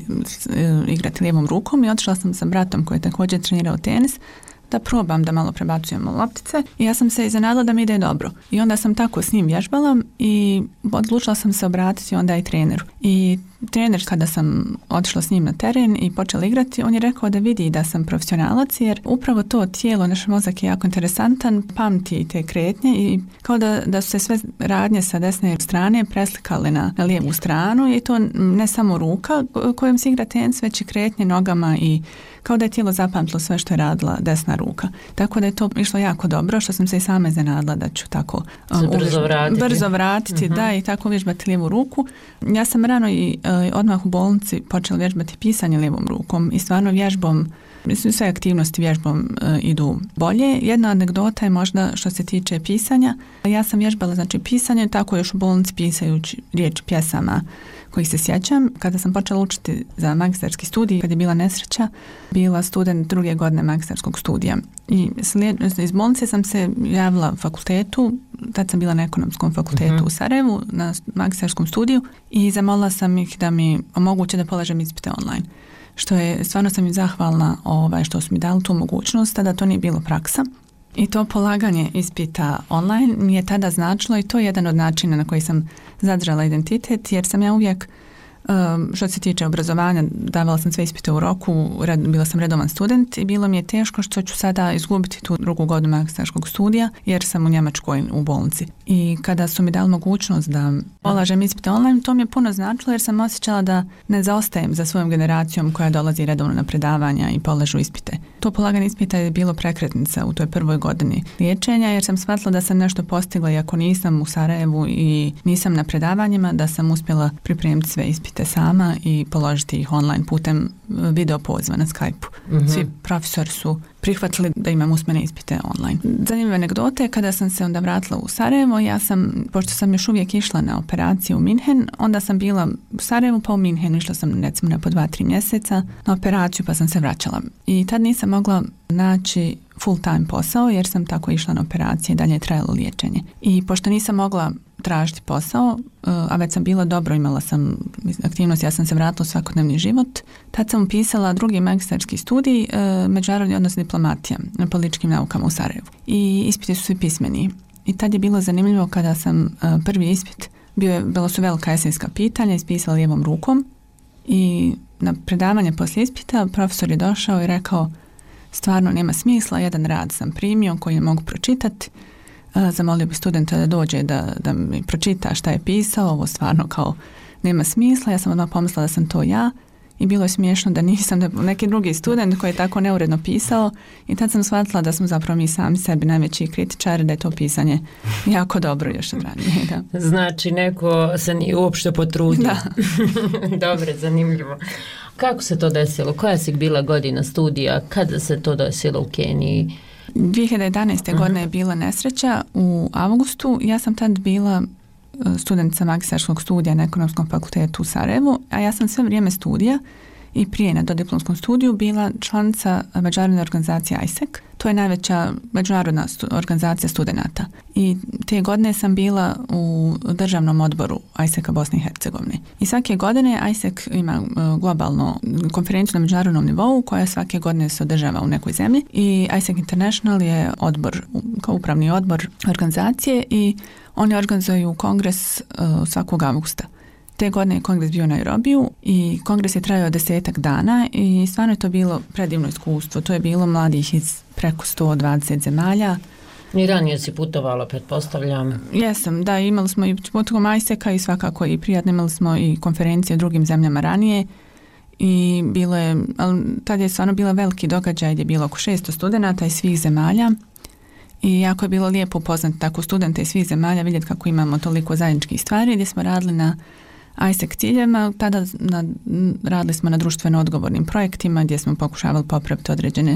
Speaker 8: igrati lijevom rukom i otišla sam sa bratom koji je također trenirao tenis da probam da malo prebacujemo loptice i ja sam se iznenadila da mi ide dobro. I onda sam tako s njim vježbala i odlučila sam se obratiti onda i treneru. I trener, kada sam otišla s njim na teren i počela igrati, on je rekao da vidi da sam profesionalac jer upravo to tijelo, naš mozak je jako interesantan, pamti te kretnje i kao da, da su se sve radnje sa desne strane preslikale na, na lijevu stranu i to ne samo ruka kojom se igra tenis, već i kretnje nogama i kao da je tijelo zapamtilo sve što je radila desna ruka. Tako da je to išlo jako dobro, što sam se i sama iznenadila da ću tako um,
Speaker 7: brzo vratiti,
Speaker 8: brzo vratiti uh-huh. da, i tako vježbati lijevu ruku. Ja sam rano i uh, odmah u bolnici počela vježbati pisanje lijevom rukom i stvarno vježbom, sve aktivnosti vježbom uh, idu bolje. Jedna anegdota je možda što se tiče pisanja. Ja sam vježbala znači pisanje, tako još u bolnici pisajući riječi pjesama kojih se sjećam. Kada sam počela učiti za magistarski studij, kad je bila nesreća, bila student druge godine magistarskog studija. I slijed, iz bolnice sam se javila fakultetu, tad sam bila na ekonomskom fakultetu uh-huh. u Sarajevu, na magistarskom studiju i zamolila sam ih da mi omoguće da polažem ispite online. Što je, stvarno sam im zahvalna ovaj, što su mi dali tu mogućnost, tada to nije bilo praksa. I to polaganje ispita online mi je tada značilo i to je jedan od načina na koji sam zadržala identitet, jer sam ja uvijek Um, što se tiče obrazovanja, davala sam sve ispite u roku, red, bila sam redovan student i bilo mi je teško što ću sada izgubiti tu drugu godinu magistarskog studija jer sam u Njemačkoj u bolnici. I kada su mi dali mogućnost da polažem ispite online, to mi je puno značilo jer sam osjećala da ne zaostajem za svojom generacijom koja dolazi redovno na predavanja i polažu ispite. To polaganje ispita je bilo prekretnica u toj prvoj godini liječenja jer sam shvatila da sam nešto postigla i ako nisam u Sarajevu i nisam na predavanjima, da sam uspjela pripremiti sve ispite sama i položiti ih online putem video poziva na Skype-u. Mm-hmm. Svi profesori su prihvatili da imam usmene ispite online. Zanimljiva anegdota je kada sam se onda vratila u Sarajevo, ja sam, pošto sam još uvijek išla na operaciju u Minhen, onda sam bila u Sarajevu pa u Minhenu, išla sam recimo na po dva, tri mjeseca na operaciju pa sam se vraćala. I tad nisam mogla naći full time posao jer sam tako išla na operacije i dalje je trajalo liječenje. I pošto nisam mogla tražiti posao, a već sam bila dobro, imala sam aktivnost, ja sam se vratila u svakodnevni život. Tad sam upisala drugi magistarski studij, međunarodni odnos diplomatija na političkim naukama u Sarajevu. I ispiti su svi pismeni. I tad je bilo zanimljivo kada sam prvi ispit, bio je, bilo su velika esejska pitanja, ispisala lijevom rukom i na predavanje poslije ispita profesor je došao i rekao stvarno nema smisla, jedan rad sam primio koji ne mogu pročitati. Zamolio bi studenta da dođe da, da mi pročita šta je pisao, ovo stvarno kao nema smisla, ja sam odmah pomislila da sam to ja i bilo je smiješno da nisam, da neki drugi student koji je tako neuredno pisao i tad sam shvatila da smo zapravo mi sami sebi najveći kritičari, da je to pisanje jako dobro još od ranije. Da.
Speaker 7: Znači neko se nije uopšte potrudio.
Speaker 8: Da.
Speaker 7: Dobro, zanimljivo. Kako se to desilo? Koja si bila godina studija? Kada se to desilo u Keniji?
Speaker 8: dvije hiljade jedanaeste. Uh-huh. godine je bila nesreća u avgustu. Ja sam tad bila studentica magistarskog studija na Ekonomskom fakultetu u Sarajevu, a ja sam sve vrijeme studija i prije na dodiplomskom studiju bila članica međunarodne organizacije I S E C. To je najveća međunarodna stu- organizacija studenata. I te godine sam bila u državnom odboru I S E C-a Bosne i Hercegovine. I svake godine I S E C ima globalno konferenciju na međunarodnom nivou koja svake godine se održava u nekoj zemlji. I I S E C International je odbor, kao upravni odbor organizacije i oni organizuju kongres uh, svakog avgusta. Te godine je kongres bio na Nairobiju i kongres je trajao desetak dana i stvarno je to bilo predivno iskustvo. To je bilo mladih iz preko sto dvadeset zemalja.
Speaker 7: I ranije si putovala, pretpostavljam.
Speaker 8: Jesam, da, imali smo i putovom I S E C-a i svakako i prijatno, imali smo i konferencije u drugim zemljama ranije i bilo je, ali tad je stvarno bila veliki događaj gdje je bilo oko šesto studenata iz svih zemalja. I jako je bilo lijepo upoznati tako studente iz svih zemalja, vidjeti kako imamo toliko zajedničkih stvari, gdje smo radili na I S E C ciljevima, tada na, radili smo na društveno odgovornim projektima gdje smo pokušavali popraviti određene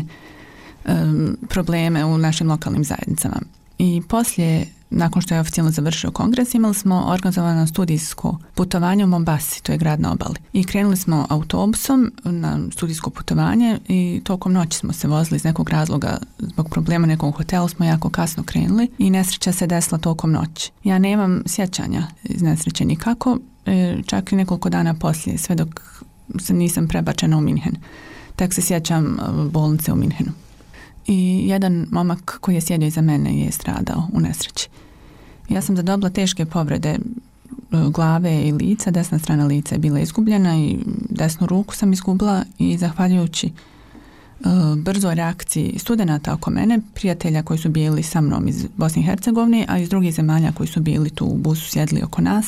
Speaker 8: um, probleme u našim lokalnim zajednicama. I poslije, nakon što je oficijalno završio kongres, imali smo organizovano studijsko putovanje u Mombasi, to je grad na obali. I krenuli smo autobusom na studijsko putovanje i tokom noći smo se vozili iz nekog razloga, zbog problema nekog hotela smo jako kasno krenuli i nesreća se desila tokom noći. Ja nemam sjećanja iz nesreće nikako, čak i nekoliko dana poslije, sve dok se nisam prebačena u Minhen. Tek se sjećam bolnice u Minhenu. I jedan momak koji je sjedio iza mene je stradao u nesreći. Ja sam zadobila teške povrede glave i lica, desna strana lica je bila izgubljena i desnu ruku sam izgubila i zahvaljujući uh, brzoj reakciji studenata oko mene, prijatelja koji su bili sa mnom iz Bosne i Hercegovine, a iz drugih zemalja koji su bili tu u busu sjedli oko nas.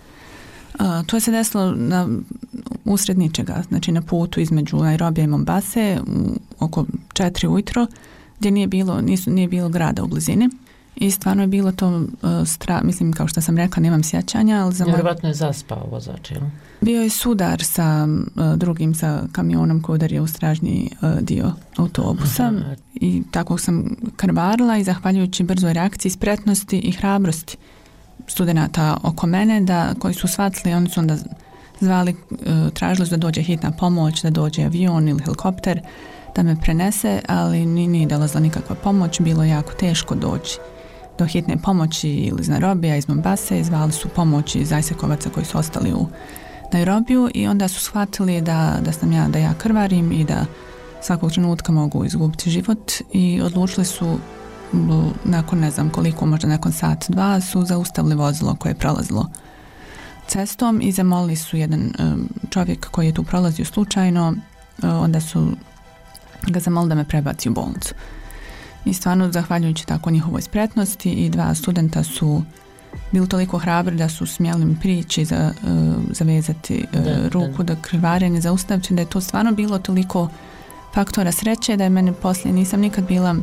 Speaker 8: Uh, to je se desilo na usred ničega, znači na putu između Nairobija i Mombase u, oko četiri ujutro, gdje nije bilo, nisu, nije bilo grada u blizini. I stvarno je bilo to uh, stra, mislim, kao što sam rekla, nemam sjećanja, ali za moj...
Speaker 7: Vjerovatno je zaspao vozač, jel?
Speaker 8: Bio je sudar sa uh, drugim, sa kamionom koji udario u stražnji uh, dio autobusa. Aha. I tako sam krvarila i zahvaljujući brzoj reakciji, spretnosti i hrabrosti studenata oko mene, da, koji su shvatili, oni su onda zvali, uh, tražili da dođe hitna pomoć, da dođe avion ili helikopter, da me prenese, ali nije dolazila nikakva pomoć, bilo jako teško doći do hitne pomoći ili iz Nairobija, iz Mombase, zvali su pomoć iz I S E C-ovaca koji su ostali u Nairobiju i onda su shvatili da, da sam ja, da ja krvarim i da svakog trenutka mogu izgubiti život i odlučili su nakon ne znam koliko, možda nakon sat, dva, su zaustavili vozilo koje je prolazilo cestom i zamolili su jedan čovjek koji je tu prolazio slučajno, onda su ga zamolili da me prebaci u bolnicu. I stvarno, zahvaljujući tako njihovoj spretnosti, i dva studenta su bili toliko hrabri da su smjeli mi prići, za, zavezati da, ruku, da, da krvarenje zaustaviti, da je to stvarno bilo toliko faktora sreće da je mene poslije, nisam nikad bila,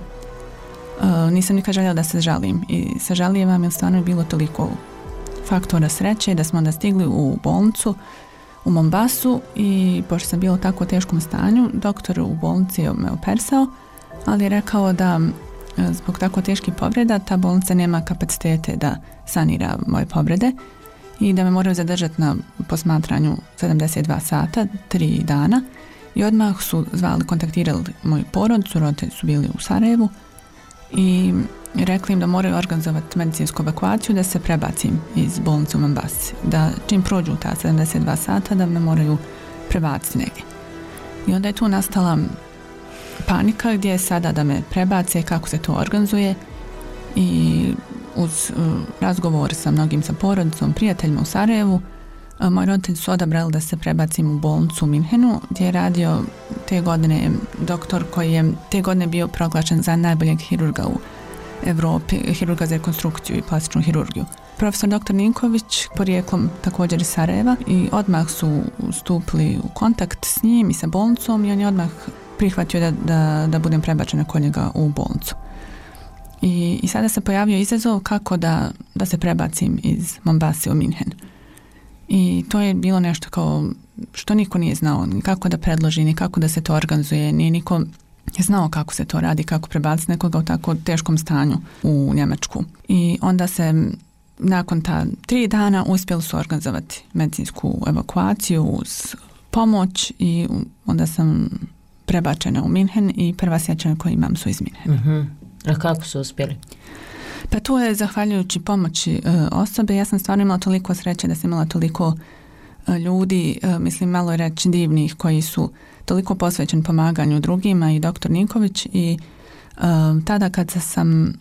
Speaker 8: nisam nikad željela da se žalim. I sažalijevam jer stvarno je bilo toliko faktora sreće da smo onda stigli u bolnicu u Mombasu i pošto sam bila u tako teškom stanju, doktor u bolnici je me operisao, ali je rekao da zbog tako teških povreda ta bolnica nema kapacitete da sanira moje povrede i da me moraju zadržati na posmatranju sedamdeset dva sata, tri dana, i odmah su zvali, kontaktirali moju porodicu, roditelji su bili u Sarajevu i rekli im da moraju organizovati medicinsku evakuaciju, da se prebacim iz bolnice u Mombasi, da čim prođu ta sedamdeset dva sata da me moraju prebaciti negdje. I onda je tu nastala panika gdje je sada da me prebace, kako se to organizuje, i uz uh, razgovor sa mnogim, sa porodicom, prijateljima u Sarajevu, uh, moji roditelji su odabrali da se prebacim u bolnicu u Minhenu, gdje je radio te godine doktor koji je te godine bio proglašen za najboljeg hirurga u Evropi, hirurga za rekonstrukciju i plastičnu hirurgiju. Profesor doktor Ninković, porijeklom također iz Sarajeva, i odmah su stupili u kontakt s njim i sa bolnicom i on je odmah prihvatio da, da, da budem prebačena kod njega u bolnicu. I, i sada se pojavio izazov kako da, da se prebacim iz Mombase u Minhen. I to je bilo nešto kao što niko nije znao, ni kako da predloži, ni kako da se to organizuje, ni niko je znao kako se to radi, kako prebaciti nekoga u tako teškom stanju u Njemačku. I onda se nakon ta tri dana uspjeli su organizovati medicinsku evakuaciju uz pomoć i onda sam prebačena u Minhen i prva sjećanja koje imam su iz Minhena.
Speaker 7: Uh-huh. A kako su uspjeli?
Speaker 8: Pa tu je zahvaljujući pomoći e, osobe. Ja sam stvarno imala toliko sreće da sam imala toliko e, ljudi, e, mislim malo je reći divnih, koji su toliko posvećeni pomaganju drugima, i doktor Ninković, i e, tada kad sam,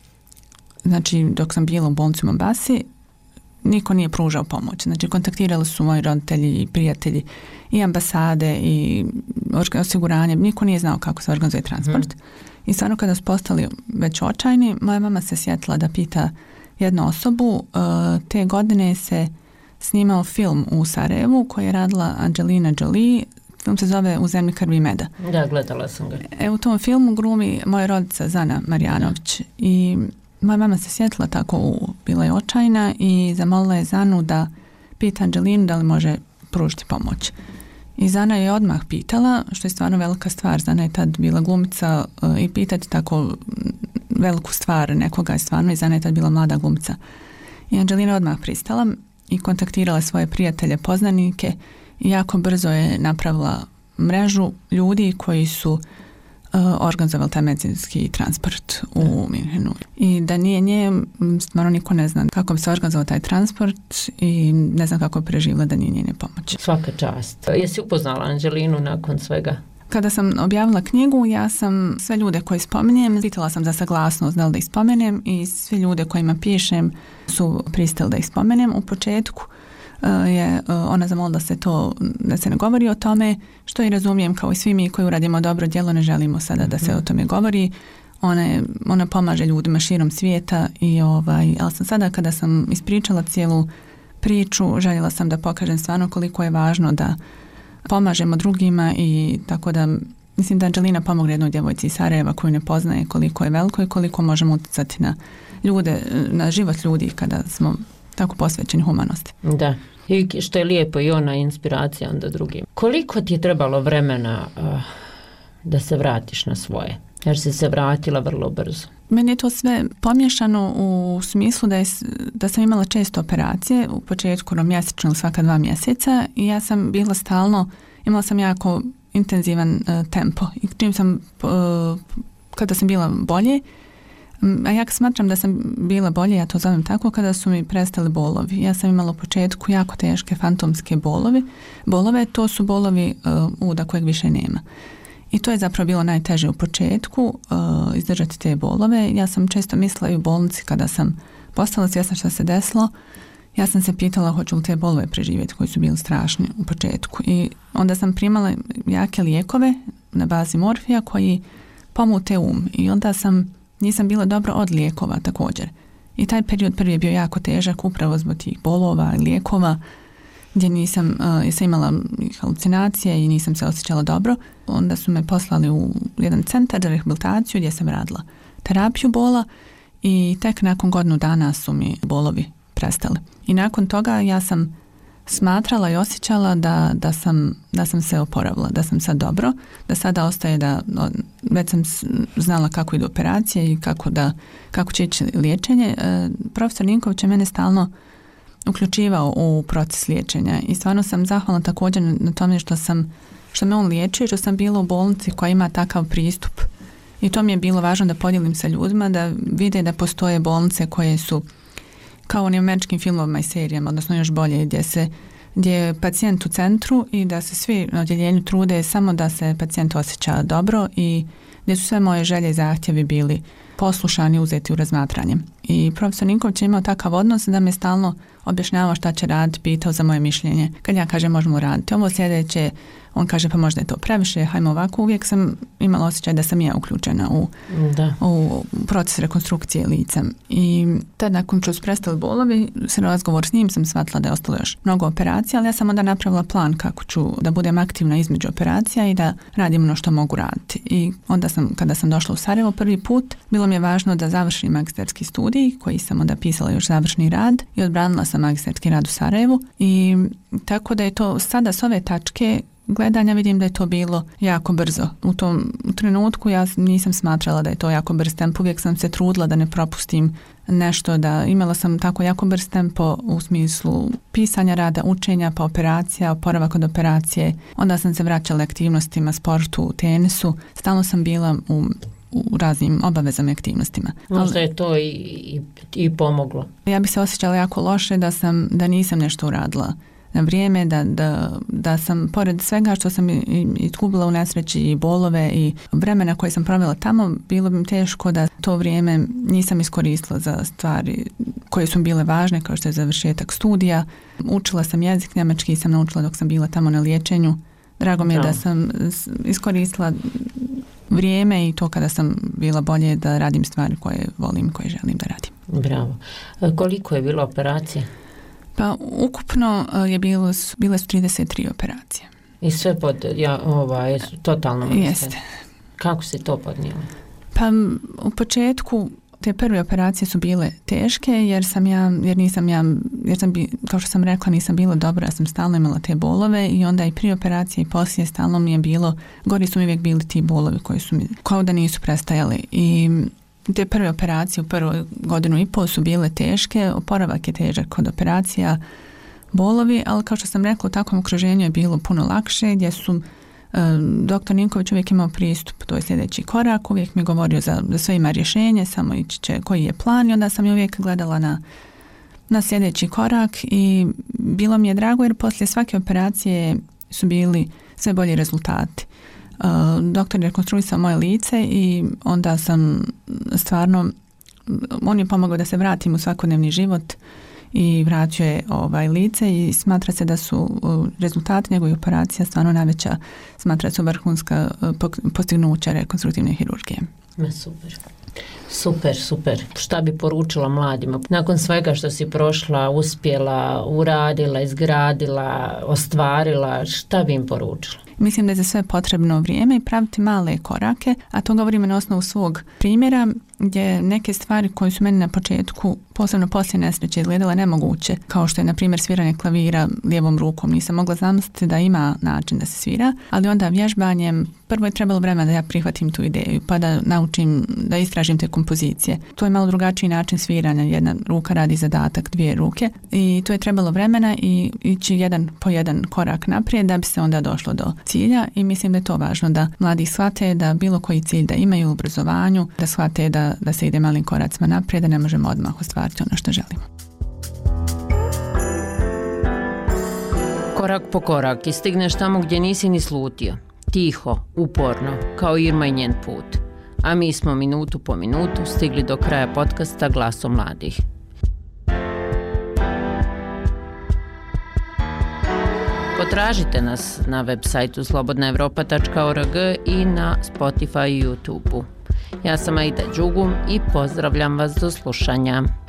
Speaker 8: znači dok sam bila u bolnici u Mombasi, niko nije pružao pomoć. Znači kontaktirali su moji roditelji i prijatelji i ambasade i osiguranje, niko nije znao kako se organizuje transport. Hmm. I stvarno kada su postali već očajni, moja mama se sjetila da pita jednu osobu. Te godine se snimao film u Sarajevu koji je radila Angelina Jolie. Film se zove U zemlji krvi i meda.
Speaker 7: Da, gledala sam ga.
Speaker 8: E, u tom filmu glumi moja rodica Zana Marjanović. I moja mama se sjetila tako, bila je očajna i zamolila je Zanu da pita Angelinu da li može pružiti pomoć. I Zana je odmah pitala, što je stvarno velika stvar. Zana je tad bila glumica uh, i pitati tako veliku stvar nekoga je stvarno, i Zana je tad bila mlada glumica. I Angelina odmah pristala i kontaktirala svoje prijatelje, poznanike, i jako brzo je napravila mrežu ljudi koji su uh, organizovali taj medicinski transport u Minhenu. I da nije nje, stvarno niko ne zna kako bi se organizovao taj transport i ne znam kako bi preživjela da nije njene pomoći.
Speaker 7: Svaka čast. Jesi upoznala Angelinu nakon svega?
Speaker 8: Kada sam objavila knjigu, ja sam sve ljude koje spominjem, pitala sam za saglasnost da li da ih spomenem, i svi ljude kojima pišem su pristali da ih spomenem. U početku je ona zamolila da se to, da se ne govori o tome, što i razumijem, kao i svi mi koji uradimo dobro djelo, ne želimo sada da se o tome govori. Ona, je, ona pomaže ljudima širom svijeta, i ovaj, ali sam sada kada sam ispričala cijelu priču, željela sam da pokažem stvarno koliko je važno da pomažemo drugima, i tako da mislim da Angelina pomogne jednoj djevojci iz Sarajeva koju ne poznaje, koliko je veliko i koliko možemo utjecati na ljude, na život ljudi kada smo tako posvećeni humanosti.
Speaker 7: Da, i što je lijepo, i ona inspiracija onda drugim. Koliko ti je trebalo vremena uh, da se vratiš na svoje? Jer si se vratila vrlo brzo.
Speaker 8: Meni je to sve pomiješano u smislu da, je, da sam imala često operacije, u početku mjesečno, svaka dva mjeseca, i ja sam bila stalno, imala sam jako intenzivan uh, tempo, i čim sam uh, kada sam bila bolje, a ja smatram da sam bila bolje, ja to zovem tako, kada su mi prestali bolovi. Ja sam imala u početku jako teške fantomske bolovi. Bolove, to su bolovi uh, uda kojeg više nema. I to je zapravo bilo najteže u početku, uh, izdržati te bolove. Ja sam često mislila i u bolnici kada sam postala svjesna što se desilo, ja sam se pitala hoću li te bolove preživjeti koji su bili strašni u početku. I onda sam primala jake lijekove na bazi morfija koji pomute um. I onda sam, nisam bila dobro od lijekova također. I taj period prvi je bio jako težak upravo zbog tih bolova i lijekova gdje nisam, uh, sam imala halucinacije i nisam se osjećala dobro. Onda su me poslali u jedan centar za rehabilitaciju gdje sam radila terapiju bola i tek nakon godinu dana su mi bolovi prestali. I nakon toga ja sam smatrala i osjećala da, da, sam, da sam se oporavila, da sam sad dobro, da sada ostaje da, već sam znala kako idu operacije i kako, da, kako će ići liječenje. E, profesor Ninković je mene stalno uključivao u proces liječenja i stvarno sam zahvalna također na tome što sam, što me on liječio, što sam bila u bolnici koja ima takav pristup. I to mi je bilo važno da podijelim sa ljudima, da vide da postoje bolnice koje su kao u onim američkim filmovima i serijama, odnosno još bolje, gdje se gdje je pacijent u centru i da se svi na odjeljenju trude samo da se pacijent osjeća dobro i gdje su sve moje želje i zahtjevi bili poslušani i uzeti u razmatranje. I profesor Ninković je imao takav odnos da me stalno objašnjavao šta će raditi, pitao za moje mišljenje. Kad ja kažem možemo raditi ovo sljedeće, on kaže pa možda je to previše, hajmo ovako. Uvijek sam imala osjećaj da sam ja uključena u, da. u proces rekonstrukcije lica. I tad nakon što su prestali bolovi, se razgovor s njim sam shvatila da je ostalo još mnogo operacija, ali ja sam onda napravila plan kako ću da budem aktivna između operacija i da radim ono što mogu raditi. I onda sam, kada sam došla u Sarajevo prvi put, bilo mi je važno da završim magistarski studij, koji sam onda pisala još završni rad i odbranila sam magistarski rad u Sarajevu. I tako da je to sada s ove tačke gledanja vidim da je to bilo jako brzo. U tom trenutku ja nisam smatrala da je to jako brz tempo. Uvijek sam se trudila da ne propustim nešto, da imala sam tako jako brz tempo u smislu pisanja rada, učenja, pa operacija, oporavak od operacije. Onda sam se vraćala aktivnostima, sportu, tenisu. Stalno sam bila u, u raznim obavezama i aktivnostima.
Speaker 7: Možda je to i, i, i pomoglo.
Speaker 8: Ja bih se osjećala jako loše da, sam, da nisam nešto uradila na vrijeme, da, da, da sam pored svega što sam izgubila u nesreći i bolove i vremena koje sam provela tamo, bilo bi mi teško da to vrijeme nisam iskoristila za stvari koje su bile važne, kao što je završetak studija. Učila sam jezik, njemački sam naučila dok sam bila tamo na liječenju. Drago mi je da sam iskoristila vrijeme i to kada sam bila bolje da radim stvari koje volim i koje želim da radim.
Speaker 7: Bravo. Koliko je bilo operacije?
Speaker 8: Pa ukupno je bilo, bile su trideset tri operacije.
Speaker 7: I sve pod, ja, ovaj, totalno miste.
Speaker 8: Jeste.
Speaker 7: Kako si to podnijela?
Speaker 8: Pa u početku te prve operacije su bile teške jer sam ja, jer nisam ja, jer sam bi, kao što sam rekla, nisam bila dobra, ja sam stalno imala te bolove i onda i prije operacije i poslije stalno mi je bilo, gori su mi uvijek bili ti bolovi koji su mi, kao da nisu prestajali. I te prve operacije u prvoj godinu i pol su bile teške, oporavak je težak kod operacija, bolovi, ali kao što sam rekla, u takvom okruženju je bilo puno lakše, gdje su e, doktor Ninković uvijek imao pristup, to je sljedeći korak, uvijek mi govorio za, za sve ima rješenje, samo ići će koji je plan i onda sam je uvijek gledala na, na sljedeći korak i bilo mi je drago jer poslije svake operacije su bili sve bolji rezultati. Uh, doktor je rekonstruisao moje lice i onda sam stvarno, on je pomogao da se vratim u svakodnevni život i vratio je ovaj lice i smatra se da su uh, rezultati njegove operacije stvarno najveća, smatra se vrhunska uh, postignuća rekonstruktivne hirurgije.
Speaker 7: Ma super. Super, super. Šta bi poručila mladima? Nakon svega što si prošla, uspjela, uradila, izgradila, ostvarila, šta bi im poručila?
Speaker 8: Mislim da je za sve potrebno vrijeme i praviti male korake, a to govorimo na osnovu svog primjera, gdje neke stvari koje su meni na početku, posebno poslije nesreće, izgledale nemoguće, kao što je na primjer sviranje klavira lijevom rukom. Nisam mogla zamisliti da ima način da se svira, ali onda vježbanjem prvo je trebalo vremena da ja prihvatim tu ideju, pa da naučim, da istražim te kompozicije. To je malo drugačiji način sviranja, jedna ruka radi zadatak, dvije ruke i to je trebalo vremena i ići jedan po jedan korak naprijed da bi se onda došlo do cilja i mislim da je to važno da mladi shvate da bilo koji cilj da imaju u obrazovanju, da shvate da, da se ide malim koracima naprijed, da ne možemo odmah ostvariti ono što želimo.
Speaker 7: Korak po korak i stigneš tamo gdje nisi ni slutio. Tiho, uporno, kao Irma i njen put. A mi smo minutu po minutu stigli do kraja podcasta Glasom mladih. Potražite nas na web sajtu slobodna evropa tačka org i na Spotify i YouTube-u. Ja sam Aida Đugum i pozdravljam vas do slušanja.